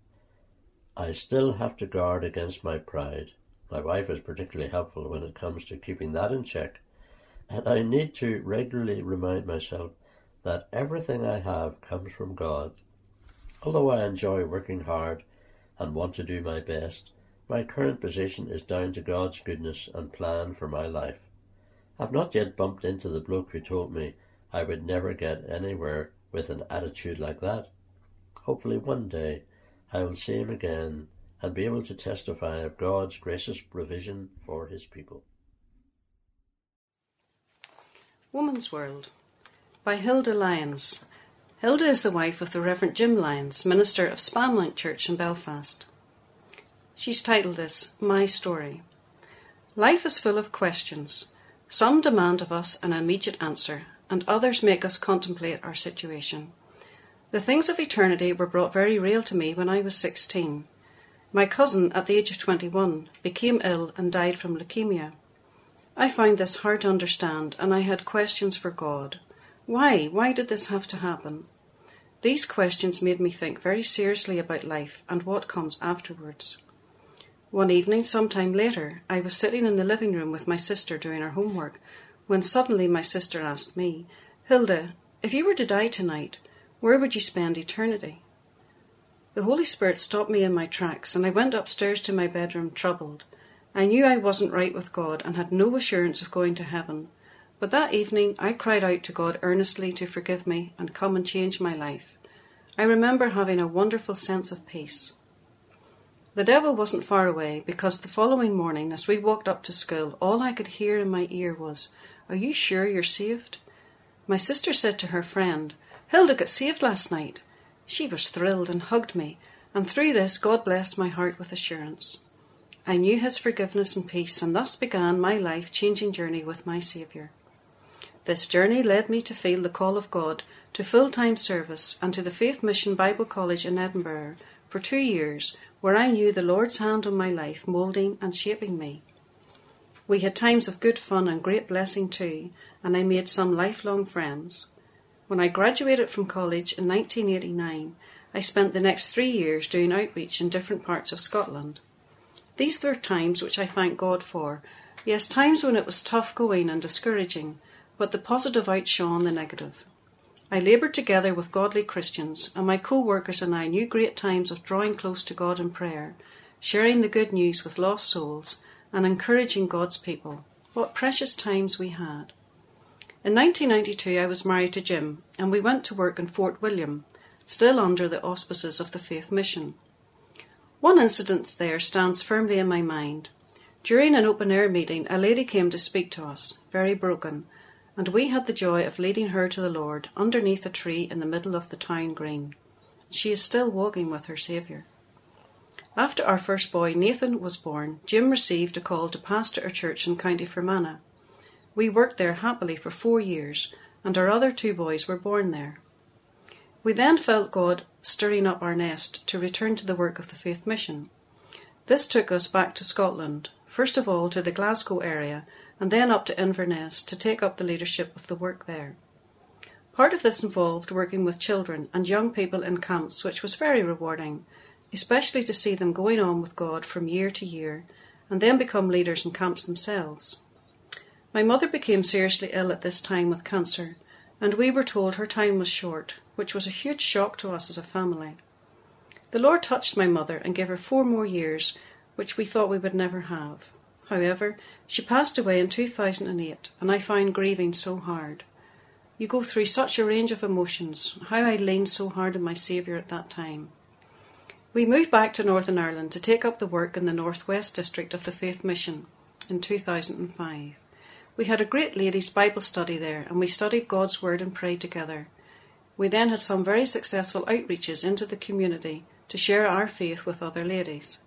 I still have to guard against my pride. My wife is particularly helpful when it comes to keeping that in check. And I need to regularly remind myself that everything I have comes from God. Although I enjoy working hard and want to do my best, my current position is down to God's goodness and plan for my life. I've not yet bumped into the bloke who told me I would never get anywhere with an attitude like that. Hopefully one day I will see him again and be able to testify of God's gracious provision for His people. Woman's World by Hilda Lyons. Hilda is the wife of the Reverend Jim Lyons, minister of Spalmount Church in Belfast. She's titled this, My Story. Life is full of questions. Some demand of us an immediate answer, and others make us contemplate our situation. The things of eternity were brought very real to me when I was 16. My cousin, at the age of 21, became ill and died from leukemia. I found this hard to understand, and I had questions for God. Why? Why did this have to happen? These questions made me think very seriously about life and what comes afterwards. One evening, some time later, I was sitting in the living room with my sister doing her homework, when suddenly my sister asked me, Hilda, if you were to die tonight, where would you spend eternity? The Holy Spirit stopped me in my tracks, and I went upstairs to my bedroom troubled. I knew I wasn't right with God and had no assurance of going to heaven. But that evening I cried out to God earnestly to forgive me and come and change my life. I remember having a wonderful sense of peace. The devil wasn't far away, because the following morning as we walked up to school, all I could hear in my ear was, Are you sure you're saved? My sister said to her friend, Hilda got saved last night. She was thrilled and hugged me, and through this God blessed my heart with assurance. I knew His forgiveness and peace, and thus began my life-changing journey with my Saviour. This journey led me to feel the call of God to full-time service and to the Faith Mission Bible College in Edinburgh for 2 years, where I knew the Lord's hand on my life, moulding and shaping me. We had times of good fun and great blessing too, and I made some lifelong friends. When I graduated from college in 1989, I spent the next 3 years doing outreach in different parts of Scotland. These were times which I thank God for. Yes, times when it was tough going and discouraging, but the positive outshone the negative. I laboured together with godly Christians, and my co-workers and I knew great times of drawing close to God in prayer, sharing the good news with lost souls, and encouraging God's people. What precious times we had. In 1992 I was married to Jim, and we went to work in Fort William, still under the auspices of the Faith Mission. One incident there stands firmly in my mind. During an open-air meeting, a lady came to speak to us, very broken, and we had the joy of leading her to the Lord underneath a tree in the middle of the town green. She is still walking with her Saviour. After our first boy, Nathan, was born, Jim received a call to pastor a church in County Fermanagh. We worked there happily for 4 years, and our other 2 boys were born there. We then felt God stirring up our nest to return to the work of the Faith Mission. This took us back to Scotland, first of all to the Glasgow area, and then up to Inverness to take up the leadership of the work there. Part of this involved working with children and young people in camps, which was very rewarding, especially to see them going on with God from year to year, and then become leaders in camps themselves. My mother became seriously ill at this time with cancer, and we were told her time was short, which was a huge shock to us as a family. The Lord touched my mother and gave her 4 more years, which we thought we would never have. However, she passed away in 2008, and I found grieving so hard. You go through such a range of emotions, how I leaned so hard on my Saviour at that time. We moved back to Northern Ireland to take up the work in the North West District of the Faith Mission in 2005. We had a great ladies' Bible study there, and we studied God's Word and prayed together. We then had some very successful outreaches into the community to share our faith with other ladies.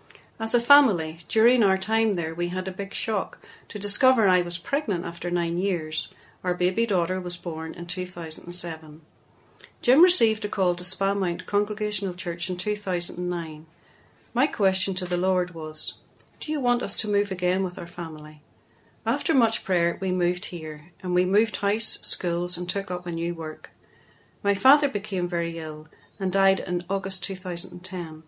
As a family, during our time there, we had a big shock to discover I was pregnant after 9 years. Our baby daughter was born in 2007. Jim received a call to Spa Mount Congregational Church in 2009. My question to the Lord was, do you want us to move again with our family? After much prayer, we moved here, and we moved house, schools, and took up a new work. My father became very ill and died in August 2010.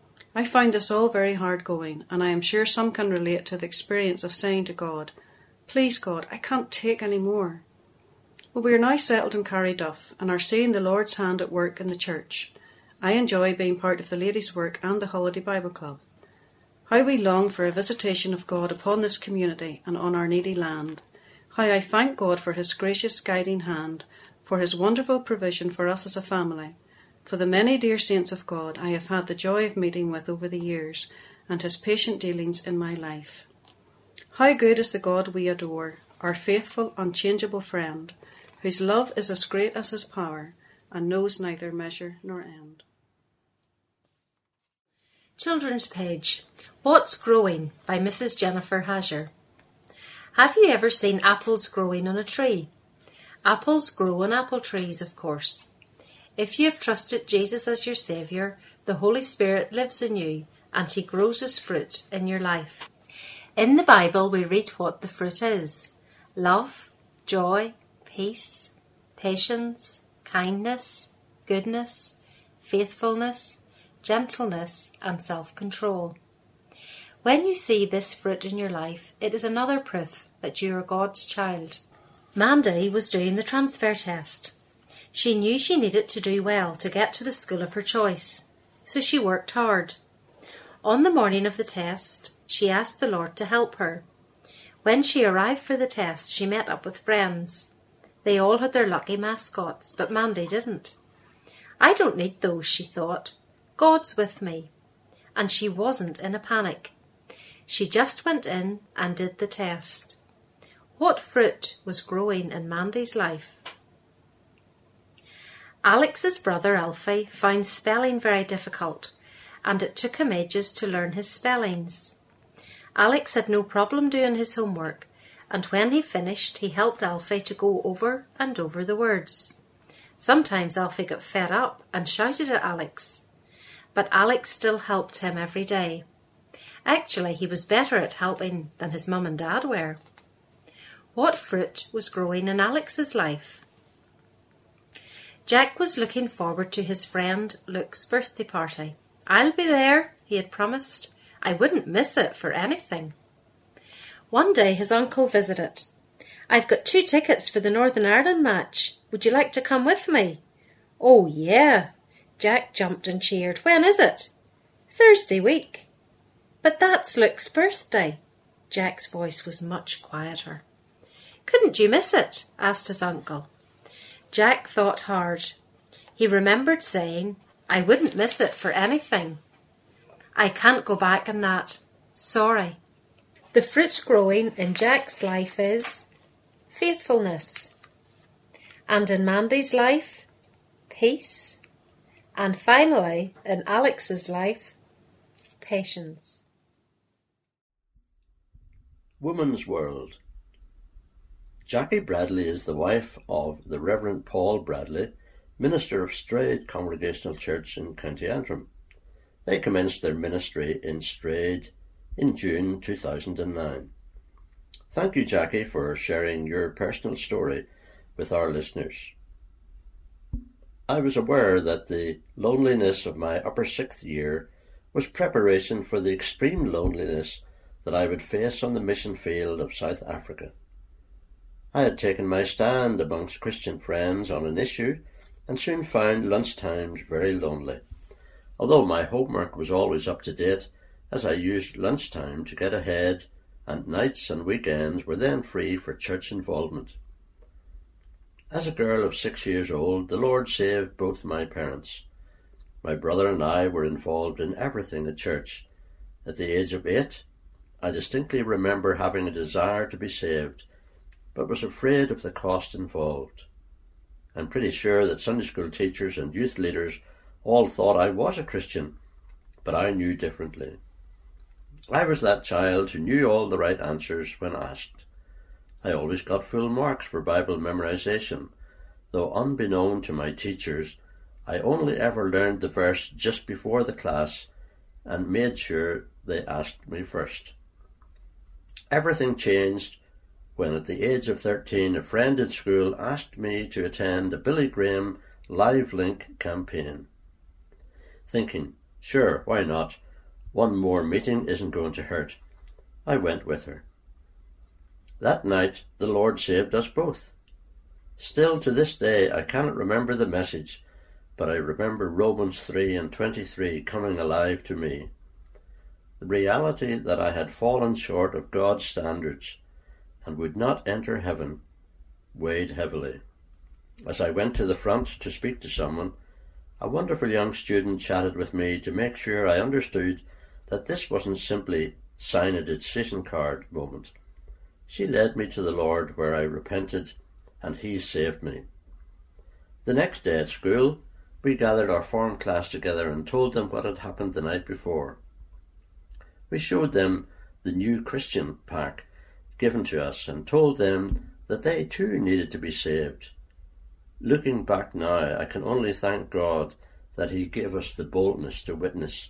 I found this all very hard going, and I am sure some can relate to the experience of saying to God, please God, I can't take any more. Well, we are now settled in Carryduff and are seeing the Lord's hand at work in the church. I enjoy being part of the ladies' work and the Holiday Bible Club. How we long for a visitation of God upon this community and on our needy land. How I thank God for his gracious guiding hand, for his wonderful provision for us as a family, for the many dear saints of God I have had the joy of meeting with over the years, and his patient dealings in my life. How good is the God we adore, our faithful, unchangeable friend, whose love is as great as his power, and knows neither measure nor end. Children's page, What's Growing by Mrs. Jennifer Hasher. Have you ever seen apples growing on a tree? Apples grow on apple trees, of course. If you have trusted Jesus as your Saviour, the Holy Spirit lives in you, and he grows his fruit in your life. In the Bible, we read what the fruit is: love, joy, peace, patience, kindness, goodness, faithfulness, gentleness, and self-control. When you see this fruit in your life, it is another proof that you are God's child. Mandy was doing the transfer test. She knew she needed to do well to get to the school of her choice, so she worked hard. On the morning of the test, she asked the Lord to help her. When she arrived for the test, she met up with friends. They all had their lucky mascots, but Mandy didn't. I don't need those, she thought. God's with me. And she wasn't in a panic. She just went in and did the test. What fruit was growing in Mandy's life? Alex's brother Alfie found spelling very difficult, and it took him ages to learn his spellings. Alex had no problem doing his homework, and when he finished, he helped Alfie to go over and over the words. Sometimes Alfie got fed up and shouted at Alex, but Alex still helped him every day. Actually, he was better at helping than his mum and dad were. What fruit was growing in Alex's life? Jack was looking forward to his friend Luke's birthday party. I'll be there, he had promised. I wouldn't miss it for anything. One day his uncle visited. I've got 2 tickets for the Northern Ireland match. Would you like to come with me? Oh, yeah. Jack jumped and cheered. When is it? Thursday week. But that's Luke's birthday. Jack's voice was much quieter. Couldn't you miss it? Asked his uncle. Jack thought hard. He remembered saying, I wouldn't miss it for anything. I can't go back on that. Sorry. The fruit growing in Jack's life is faithfulness. And in Mandy's life, peace. And finally, in Alex's life, Applications. Woman's World. Jackie Bradley is the wife of the Reverend Paul Bradley, minister of Strayed Congregational Church in County Antrim. They commenced their ministry in Strayed in June 2009. Thank you, Jackie, for sharing your personal story with our listeners. I was aware that the loneliness of my upper sixth year was preparation for the extreme loneliness that I would face on the mission field of South Africa. I had taken my stand amongst Christian friends on an issue and soon found lunchtimes very lonely, although my homework was always up to date, as I used lunchtime to get ahead, and nights and weekends were then free for church involvement. As a girl of 6 years old, the Lord saved both my parents. My brother and I were involved in everything at church. At the age of 8, I distinctly remember having a desire to be saved, but was afraid of the cost involved. I'm pretty sure that Sunday school teachers and youth leaders all thought I was a Christian, but I knew differently. I was that child who knew all the right answers when asked. I always got full marks for Bible memorization, though unbeknown to my teachers, I only ever learned the verse just before the class and made sure they asked me first. Everything changed when at the age of 13 a friend at school asked me to attend a Billy Graham Live Link campaign. Thinking, sure, why not? One more meeting isn't going to hurt. I went with her. That night the Lord saved us both. Still to this day I cannot remember the message, but I remember Romans 3:23 coming alive to me. The reality that I had fallen short of God's standards and would not enter heaven weighed heavily. As I went to the front to speak to someone, a wonderful young student chatted with me to make sure I understood that this wasn't simply sign a decision card moment. She led me to the Lord, where I repented, and He saved me. The next day at school, we gathered our form class together and told them what had happened the night before. We showed them the new Christian pack given to us and told them that they too needed to be saved. Looking back now, I can only thank God that He gave us the boldness to witness.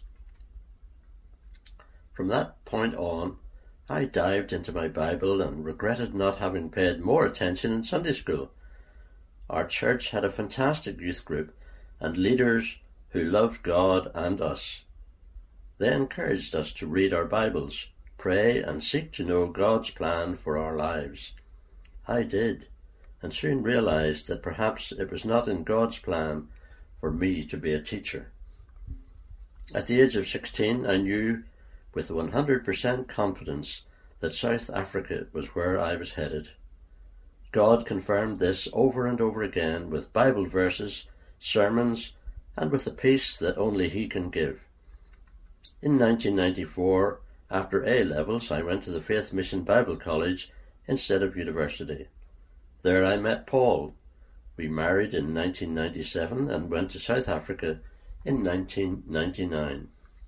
From that point on, I dived into my Bible and regretted not having paid more attention in Sunday school. Our church had a fantastic youth group and leaders who loved God and us. They encouraged us to read our Bibles, pray, and seek to know God's plan for our lives. I did, and soon realized that perhaps it was not in God's plan for me to be a teacher. At the age of 16, I knew with 100% confidence that South Africa was where I was headed. God confirmed this over and over again with Bible verses, sermons, and with the peace that only He can give. In 1994, after A-levels, I went to the Faith Mission Bible College instead of university. There I met Paul. We married in 1997 and went to South Africa in 1999.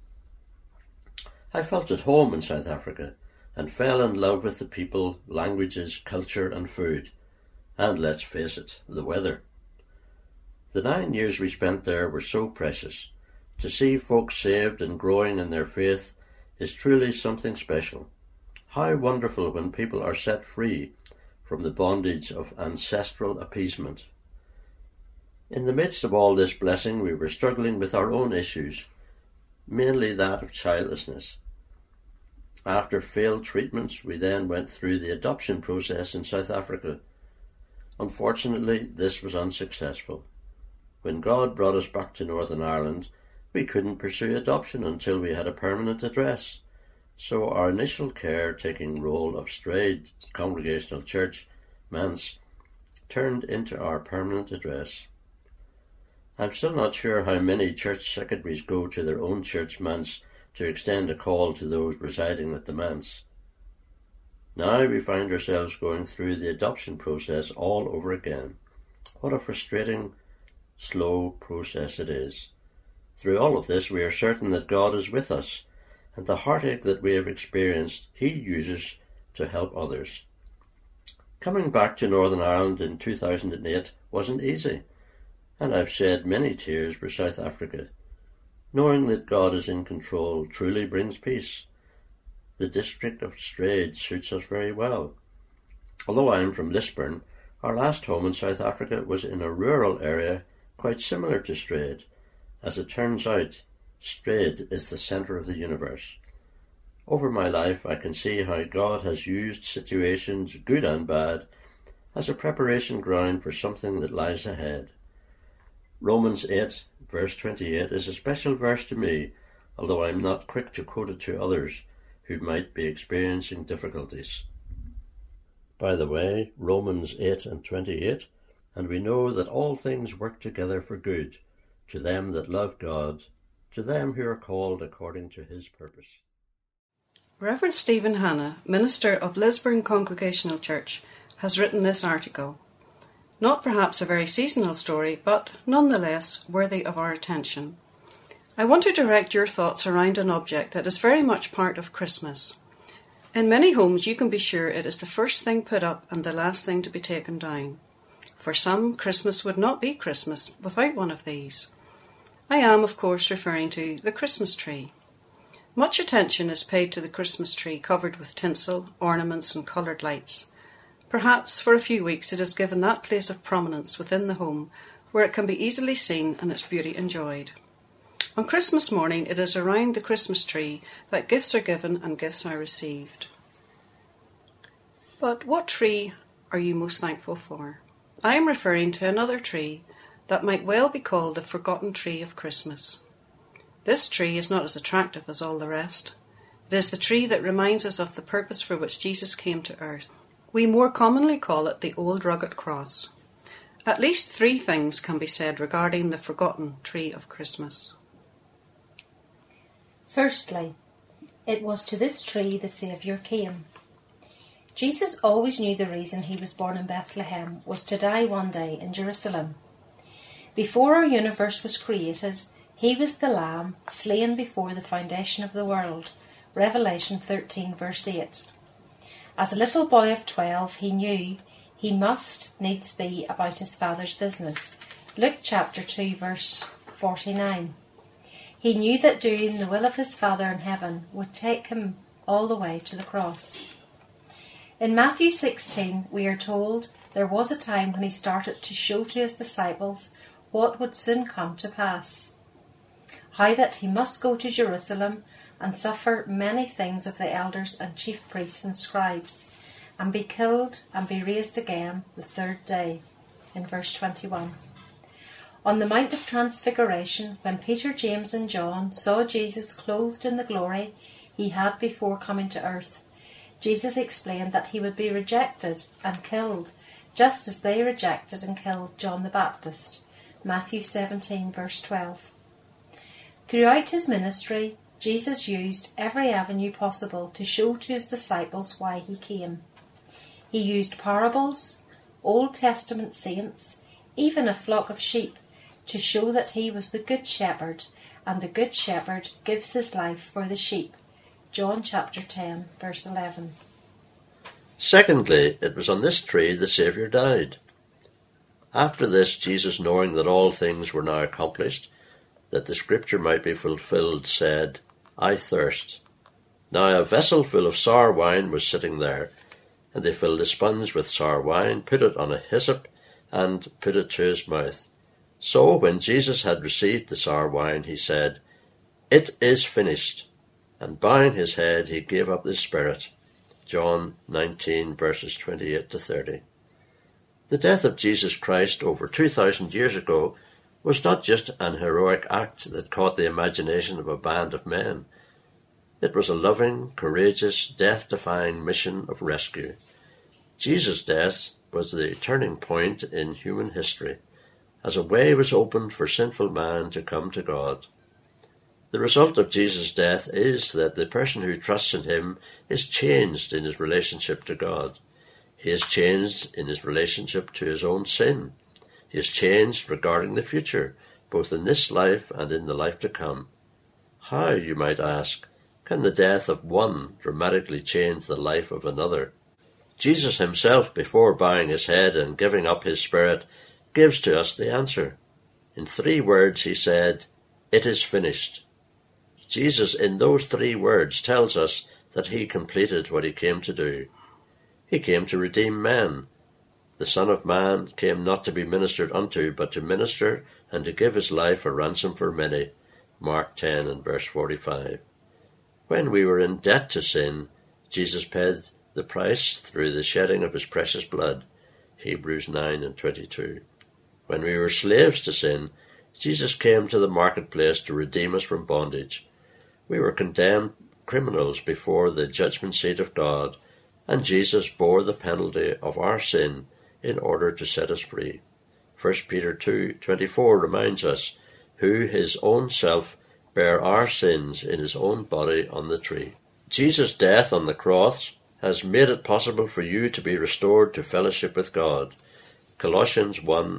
I felt at home in South Africa and fell in love with the people, languages, culture and food. And let's face it, the weather. The 9 years we spent there were so precious. To see folks saved and growing in their faith is truly something special. How wonderful when people are set free from the bondage of ancestral appeasement. In the midst of all this blessing, we were struggling with our own issues, mainly that of childlessness. After failed treatments, we then went through the adoption process in South Africa. Unfortunately, this was unsuccessful. When God brought us back to Northern Ireland, we couldn't pursue adoption until we had a permanent address. So our initial caretaking role of Strayed Congregational Church, Manse, turned into our permanent address. I'm still not sure how many church secretaries go to their own church manse to extend a call to those residing at the manse. Now we find ourselves going through the adoption process all over again. What a frustrating, slow process it is. Through all of this, we are certain that God is with us and the heartache that we have experienced he uses to help others. Coming back to Northern Ireland in 2008 wasn't easy, and I've shed many tears for South Africa. Knowing that God is in control truly brings peace. The district of Strade suits us very well. Although I am from Lisburn, our last home in South Africa was in a rural area quite similar to Strade. As it turns out, Strade is the centre of the universe. Over my life, I can see how God has used situations, good and bad, as a preparation ground for something that lies ahead. Romans 8, verse 28 is a special verse to me, although I am not quick to quote it to others who might be experiencing difficulties. By the way, Romans 8 and 28, and we know that all things work together for good, to them that love God, to them who are called according to his purpose. Reverend Stephen Hanna, minister of Lisburn Congregational Church, has written this article. Not perhaps a very seasonal story, but nonetheless worthy of our attention. I want to direct your thoughts around an object that is very much part of Christmas. In many homes you can be sure it is the first thing put up and the last thing to be taken down. For some, Christmas would not be Christmas without one of these. I am, of course, referring to the Christmas tree. Much attention is paid to the Christmas tree covered with tinsel, ornaments and coloured lights. Perhaps for a few weeks it is given that place of prominence within the home where it can be easily seen and its beauty enjoyed. On Christmas morning it is around the Christmas tree that gifts are given and gifts are received. But what tree are you most thankful for? I am referring to another tree that might well be called the forgotten tree of Christmas. This tree is not as attractive as all the rest. It is the tree that reminds us of the purpose for which Jesus came to earth. We more commonly call it the old rugged cross. At least 3 things can be said regarding the forgotten tree of Christmas. Firstly, it was to this tree the Saviour came. Jesus always knew the reason he was born in Bethlehem was to die one day in Jerusalem. Before our universe was created, he was the Lamb slain before the foundation of the world. Revelation 13 verse 8. As a little boy of 12, he knew he must needs be about his Father's business. Luke chapter 2 verse 49. He knew that doing the will of his Father in heaven would take him all the way to the cross. In Matthew 16, we are told there was a time when he started to show to his disciples what would soon come to pass. How that he must go to Jerusalem and suffer many things of the elders and chief priests and scribes, and be killed and be raised again the 3rd day, in verse 21. On the Mount of Transfiguration, when Peter, James and John saw Jesus clothed in the glory he had before coming to earth, Jesus explained that he would be rejected and killed, just as they rejected and killed John the Baptist. Matthew 17 verse 12. Throughout his ministry, Jesus used every avenue possible to show to his disciples why he came. He used parables, Old Testament saints, even a flock of sheep, to show that he was the Good Shepherd, and the Good Shepherd gives his life for the sheep. John chapter 10, verse 11. Secondly, it was on this tree the Saviour died. After this, Jesus, knowing that all things were now accomplished, that the scripture might be fulfilled, said, I thirst. Now a vessel full of sour wine was sitting there, and they filled a sponge with sour wine, put it on a hyssop, and put it to his mouth. So when Jesus had received the sour wine, he said, It is finished. And bowing his head, he gave up his spirit. John 19, verses 28 to 30. The death of Jesus Christ over 2,000 years ago was not just an heroic act that caught the imagination of a band of men. It was a loving, courageous, death-defying mission of rescue. Jesus' death was the turning point in human history, as a way was opened for sinful man to come to God. The result of Jesus' death is that the person who trusts in him is changed in his relationship to God. He is changed in his relationship to his own sin. He is changed regarding the future, both in this life and in the life to come. How, you might ask, can the death of one dramatically change the life of another? Jesus himself, before bowing his head and giving up his spirit, gives to us the answer. In 3 words he said, "It is finished." Jesus, in those 3 words, tells us that he completed what he came to do. He came to redeem men. The Son of Man came not to be ministered unto, but to minister and to give his life a ransom for many. Mark 10 and verse 45. When we were in debt to sin, Jesus paid the price through the shedding of his precious blood. Hebrews 9 and 22. When we were slaves to sin, Jesus came to the marketplace to redeem us from bondage. We were condemned criminals before the judgment seat of God, and Jesus bore the penalty of our sin in order to set us free. 1 Peter 2:24 reminds us, who his own self bare our sins in his own body on the tree. Jesus' death on the cross has made it possible for you to be restored to fellowship with God. Colossians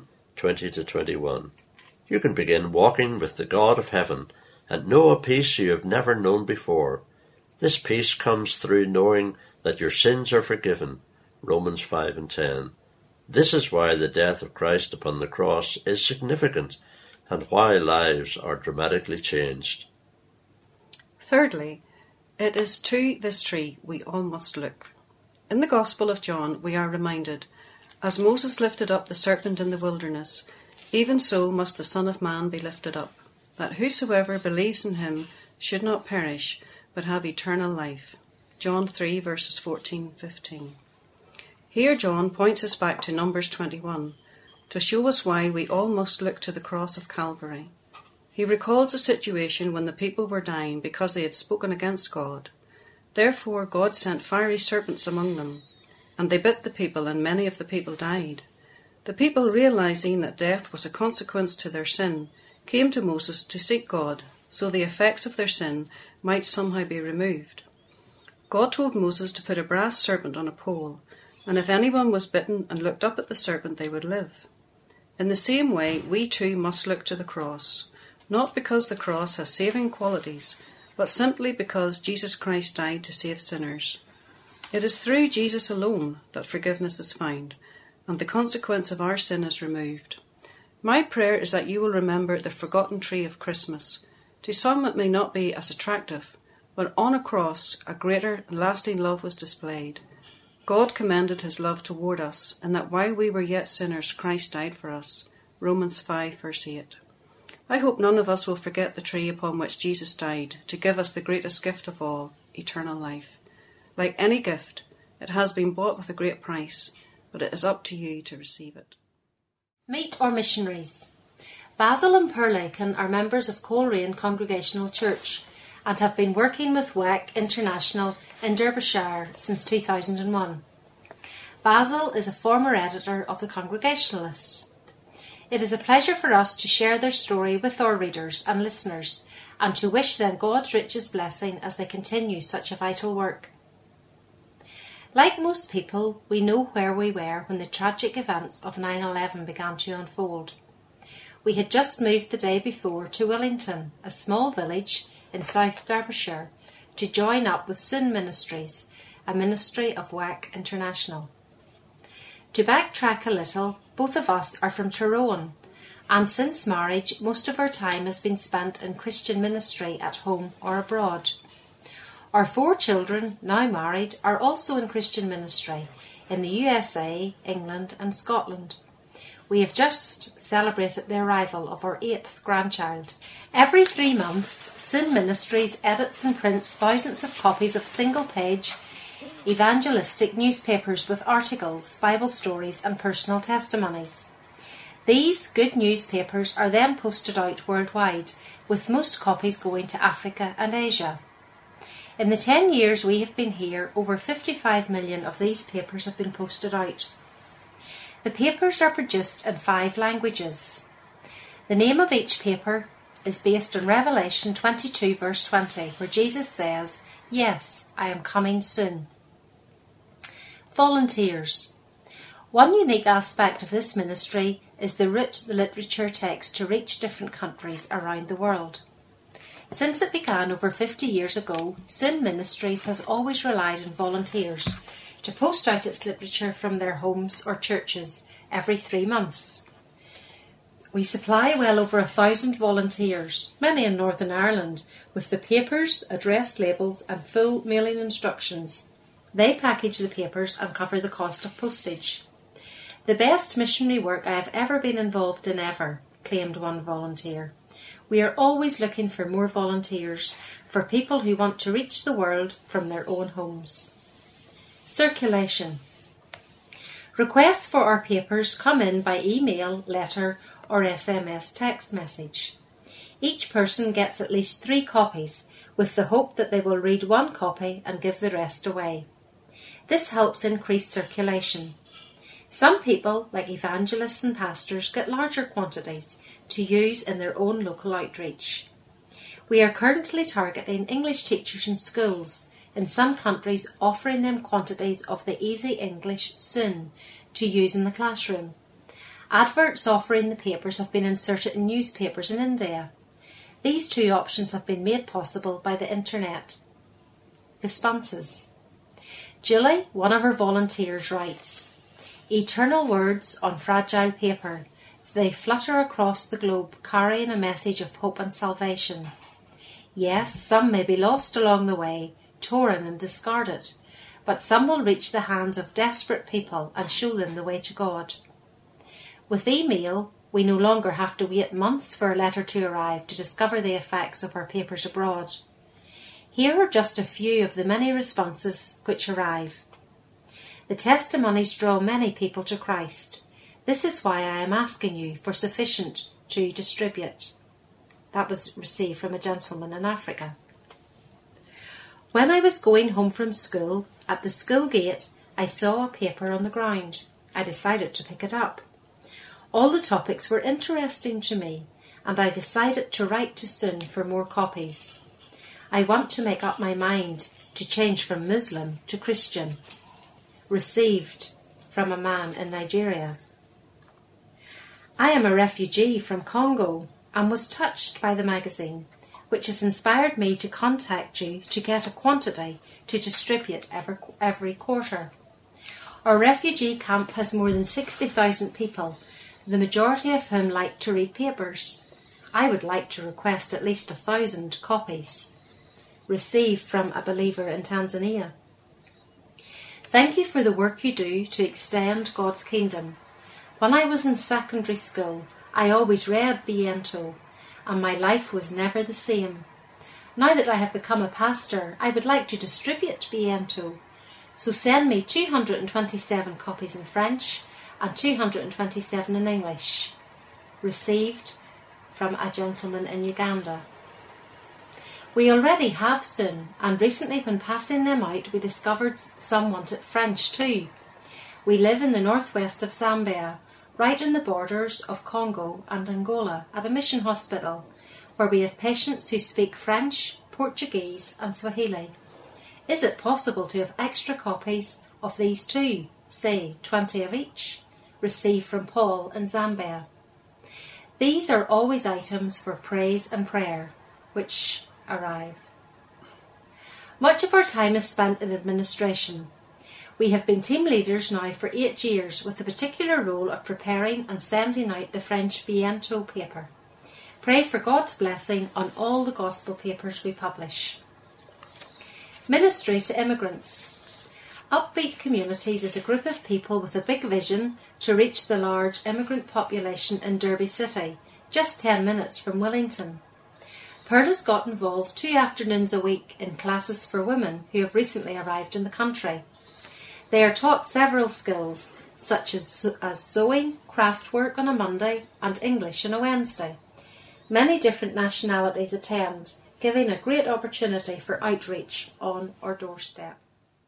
1:20-21. You can begin walking with the God of heaven and know a peace you have never known before. This peace comes through knowing that your sins are forgiven. Romans 5 and 10. This is why the death of Christ upon the cross is significant and why lives are dramatically changed. Thirdly, it is to this tree we all must look. In the Gospel of John we are reminded, as Moses lifted up the serpent in the wilderness, even so must the Son of Man be lifted up, that whosoever believes in him should not perish, but have eternal life. John 3 verses 14-15. Here John points us back to Numbers 21 to show us why we all must look to the cross of Calvary. He recalls a situation when the people were dying because they had spoken against God. Therefore God sent fiery serpents among them, and they bit the people, and many of the people died. The people, realizing that death was a consequence to their sin, came to Moses to seek God, so the effects of their sin might somehow be removed. God told Moses to put a brass serpent on a pole, and if anyone was bitten and looked up at the serpent, they would live. In the same way, we too must look to the cross, not because the cross has saving qualities, but simply because Jesus Christ died to save sinners. It is through Jesus alone that forgiveness is found, and the consequence of our sin is removed. My prayer is that you will remember the forgotten tree of Christmas. To some it may not be as attractive, but on a cross a greater and lasting love was displayed. God commended his love toward us, and that while we were yet sinners, Christ died for us. Romans 5 verse 8. I hope none of us will forget the tree upon which Jesus died to give us the greatest gift of all, eternal life. Like any gift, it has been bought with a great price, but it is up to you to receive it. Meet our missionaries. Basil and Pearl Aiken are members of Coleraine Congregational Church and have been working with WEC International in Derbyshire since 2001. Basil is a former editor of The Congregationalist. It is a pleasure for us to share their story with our readers and listeners and to wish them God's richest blessing as they continue such a vital work. Like most people, we know where we were when the tragic events of 9/11 began to unfold. We had just moved the day before to Willington, a small village in South Derbyshire, to join up with Sun Ministries, a ministry of WEC International. To backtrack a little, both of us are from Tyrone, and since marriage, most of our time has been spent in Christian ministry at home or abroad. Our 4 children, now married, are also in Christian ministry in the USA, England and Scotland. We have just celebrated the arrival of our 8th grandchild. Every 3 months, Sun Ministries edits and prints thousands of copies of single-page evangelistic newspapers with articles, Bible stories and personal testimonies. These good newspapers are then posted out worldwide, with most copies going to Africa and Asia. In the 10 years we have been here, over 55 million of these papers have been posted out. The papers are produced in 5 languages. The name of each paper is based on Revelation 22 verse 20, where Jesus says, "Yes, I am coming soon." Volunteers. One unique aspect of this ministry is the route the literature takes to reach different countries around the world. Since it began over 50 years ago, Soon Ministries has always relied on volunteers to post out its literature from their homes or churches every 3 months. We supply well over 1,000 volunteers, many in Northern Ireland, with the papers, address labels and full mailing instructions. They package the papers and cover the cost of postage. "The best missionary work I have ever been involved in ever," claimed one volunteer. "We are always looking for more volunteers for people who want to reach the world from their own homes." Circulation. Requests for our papers come in by email, letter or SMS text message. Each person gets at least 3 copies, with the hope that they will read 1 copy and give the rest away. This helps increase circulation. Some people, like evangelists and pastors, get larger quantities to use in their own local outreach. We are currently targeting English teachers in schools, in some countries offering them quantities of the Easy English soon to use in the classroom. Adverts offering the papers have been inserted in newspapers in India. These 2 options have been made possible by the internet. Responses. Julie, one of our volunteers, writes, "Eternal words on fragile paper. They flutter across the globe, carrying a message of hope and salvation. Yes, some may be lost along the way, torn and discarded, but some will reach the hands of desperate people and show them the way to God." With email, we no longer have to wait months for a letter to arrive to discover the effects of our papers abroad. Here are just a few of the many responses which arrive. The testimonies draw many people to Christ. This is why I am asking you for sufficient to distribute. That was received from a gentleman in Africa. When I was going home from school, at the school gate, I saw a paper on the ground. I decided to pick it up. All the topics were interesting to me, and I decided to write to Soon for more copies. I want to make up my mind to change from Muslim to Christian. Received from a man in Nigeria. I am a refugee from Congo and was touched by the magazine, which has inspired me to contact you to get a quantity to distribute every quarter. Our refugee camp has more than 60,000 people, the majority of whom like to read papers. I would like to request at least 1,000 copies. Received from a believer in Tanzania. Thank you for the work you do to extend God's kingdom. When I was in secondary school, I always read Biento, and my life was never the same. Now that I have become a pastor, I would like to distribute Biento, so send me 227 copies in French and 227 in English. Received from a gentleman in Uganda. We already have Soon, and recently when passing them out we discovered some wanted French too. We live in the northwest of Zambia, right on the borders of Congo and Angola, at a mission hospital, where we have patients who speak French, Portuguese and Swahili. Is it possible to have extra copies of these too, say 20 of each? Received from Paul in Zambia. These are always items for praise and prayer, which arrive. Much of our time is spent in administration. We have been team leaders now for 8 years, with the particular role of preparing and sending out the French Biento paper. Pray for God's blessing on all the gospel papers we publish. Ministry to immigrants. Upbeat Communities is a group of people with a big vision to reach the large immigrant population in Derby City, just 10 minutes from Wellington. Pearl has got involved 2 afternoons a week in classes for women who have recently arrived in the country. They are taught several skills, such as sewing, craft work on a Monday and English on a Wednesday. Many different nationalities attend, giving a great opportunity for outreach on our doorstep.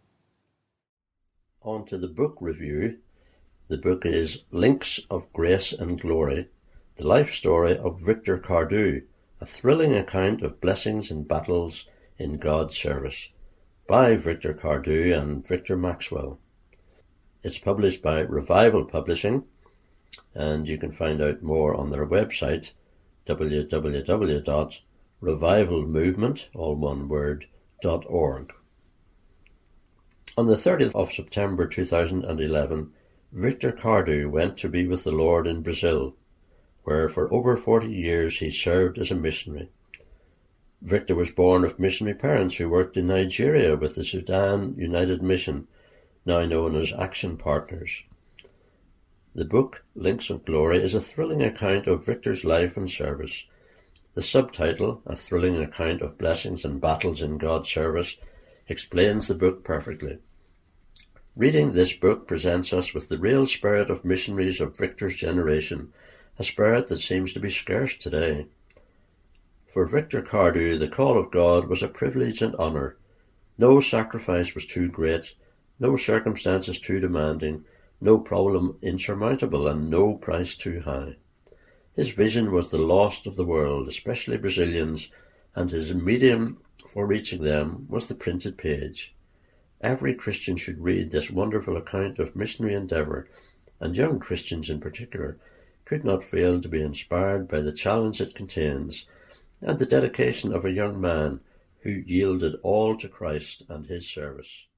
On to the book review. The book is Links of Grace and Glory, the life story of Victor Cardew, a thrilling account of blessings and battles in God's service, by Victor Cardew and Victor Maxwell. It's published by Revival Publishing, and you can find out more on their website, www.revival.org. revivalmovement, all one word, .org. On the 30th of September 2011, Victor Cardew went to be with the Lord in Brazil, where for over 40 years he served as a missionary. Victor was born of missionary parents who worked in Nigeria with the Sudan United Mission, now known as Action Partners. The book, Links of Glory, is a thrilling account of Victor's life and service. The subtitle, A Thrilling Account of Blessings and Battles in God's Service, explains the book perfectly. Reading this book presents us with the real spirit of missionaries of Victor's generation, a spirit that seems to be scarce today. For Victor Cardew, the call of God was a privilege and honour. No sacrifice was too great, no circumstances too demanding, no problem insurmountable, and no price too high. His vision was the lost of the world, especially Brazilians, and his medium for reaching them was the printed page. Every Christian should read this wonderful account of missionary endeavour, and young Christians in particular could not fail to be inspired by the challenge it contains, and the dedication of a young man who yielded all to Christ and his service.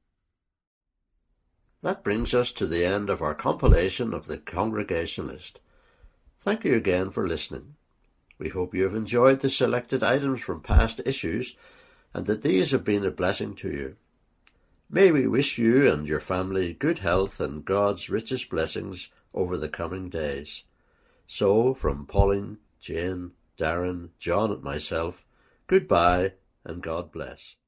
That brings us to the end of our compilation of the Congregationalist. Thank you again for listening. We hope you have enjoyed the selected items from past issues and that these have been a blessing to you. May we wish you and your family good health and God's richest blessings over the coming days. So, from Pauline, Jane, Darren, John and myself, goodbye and God bless.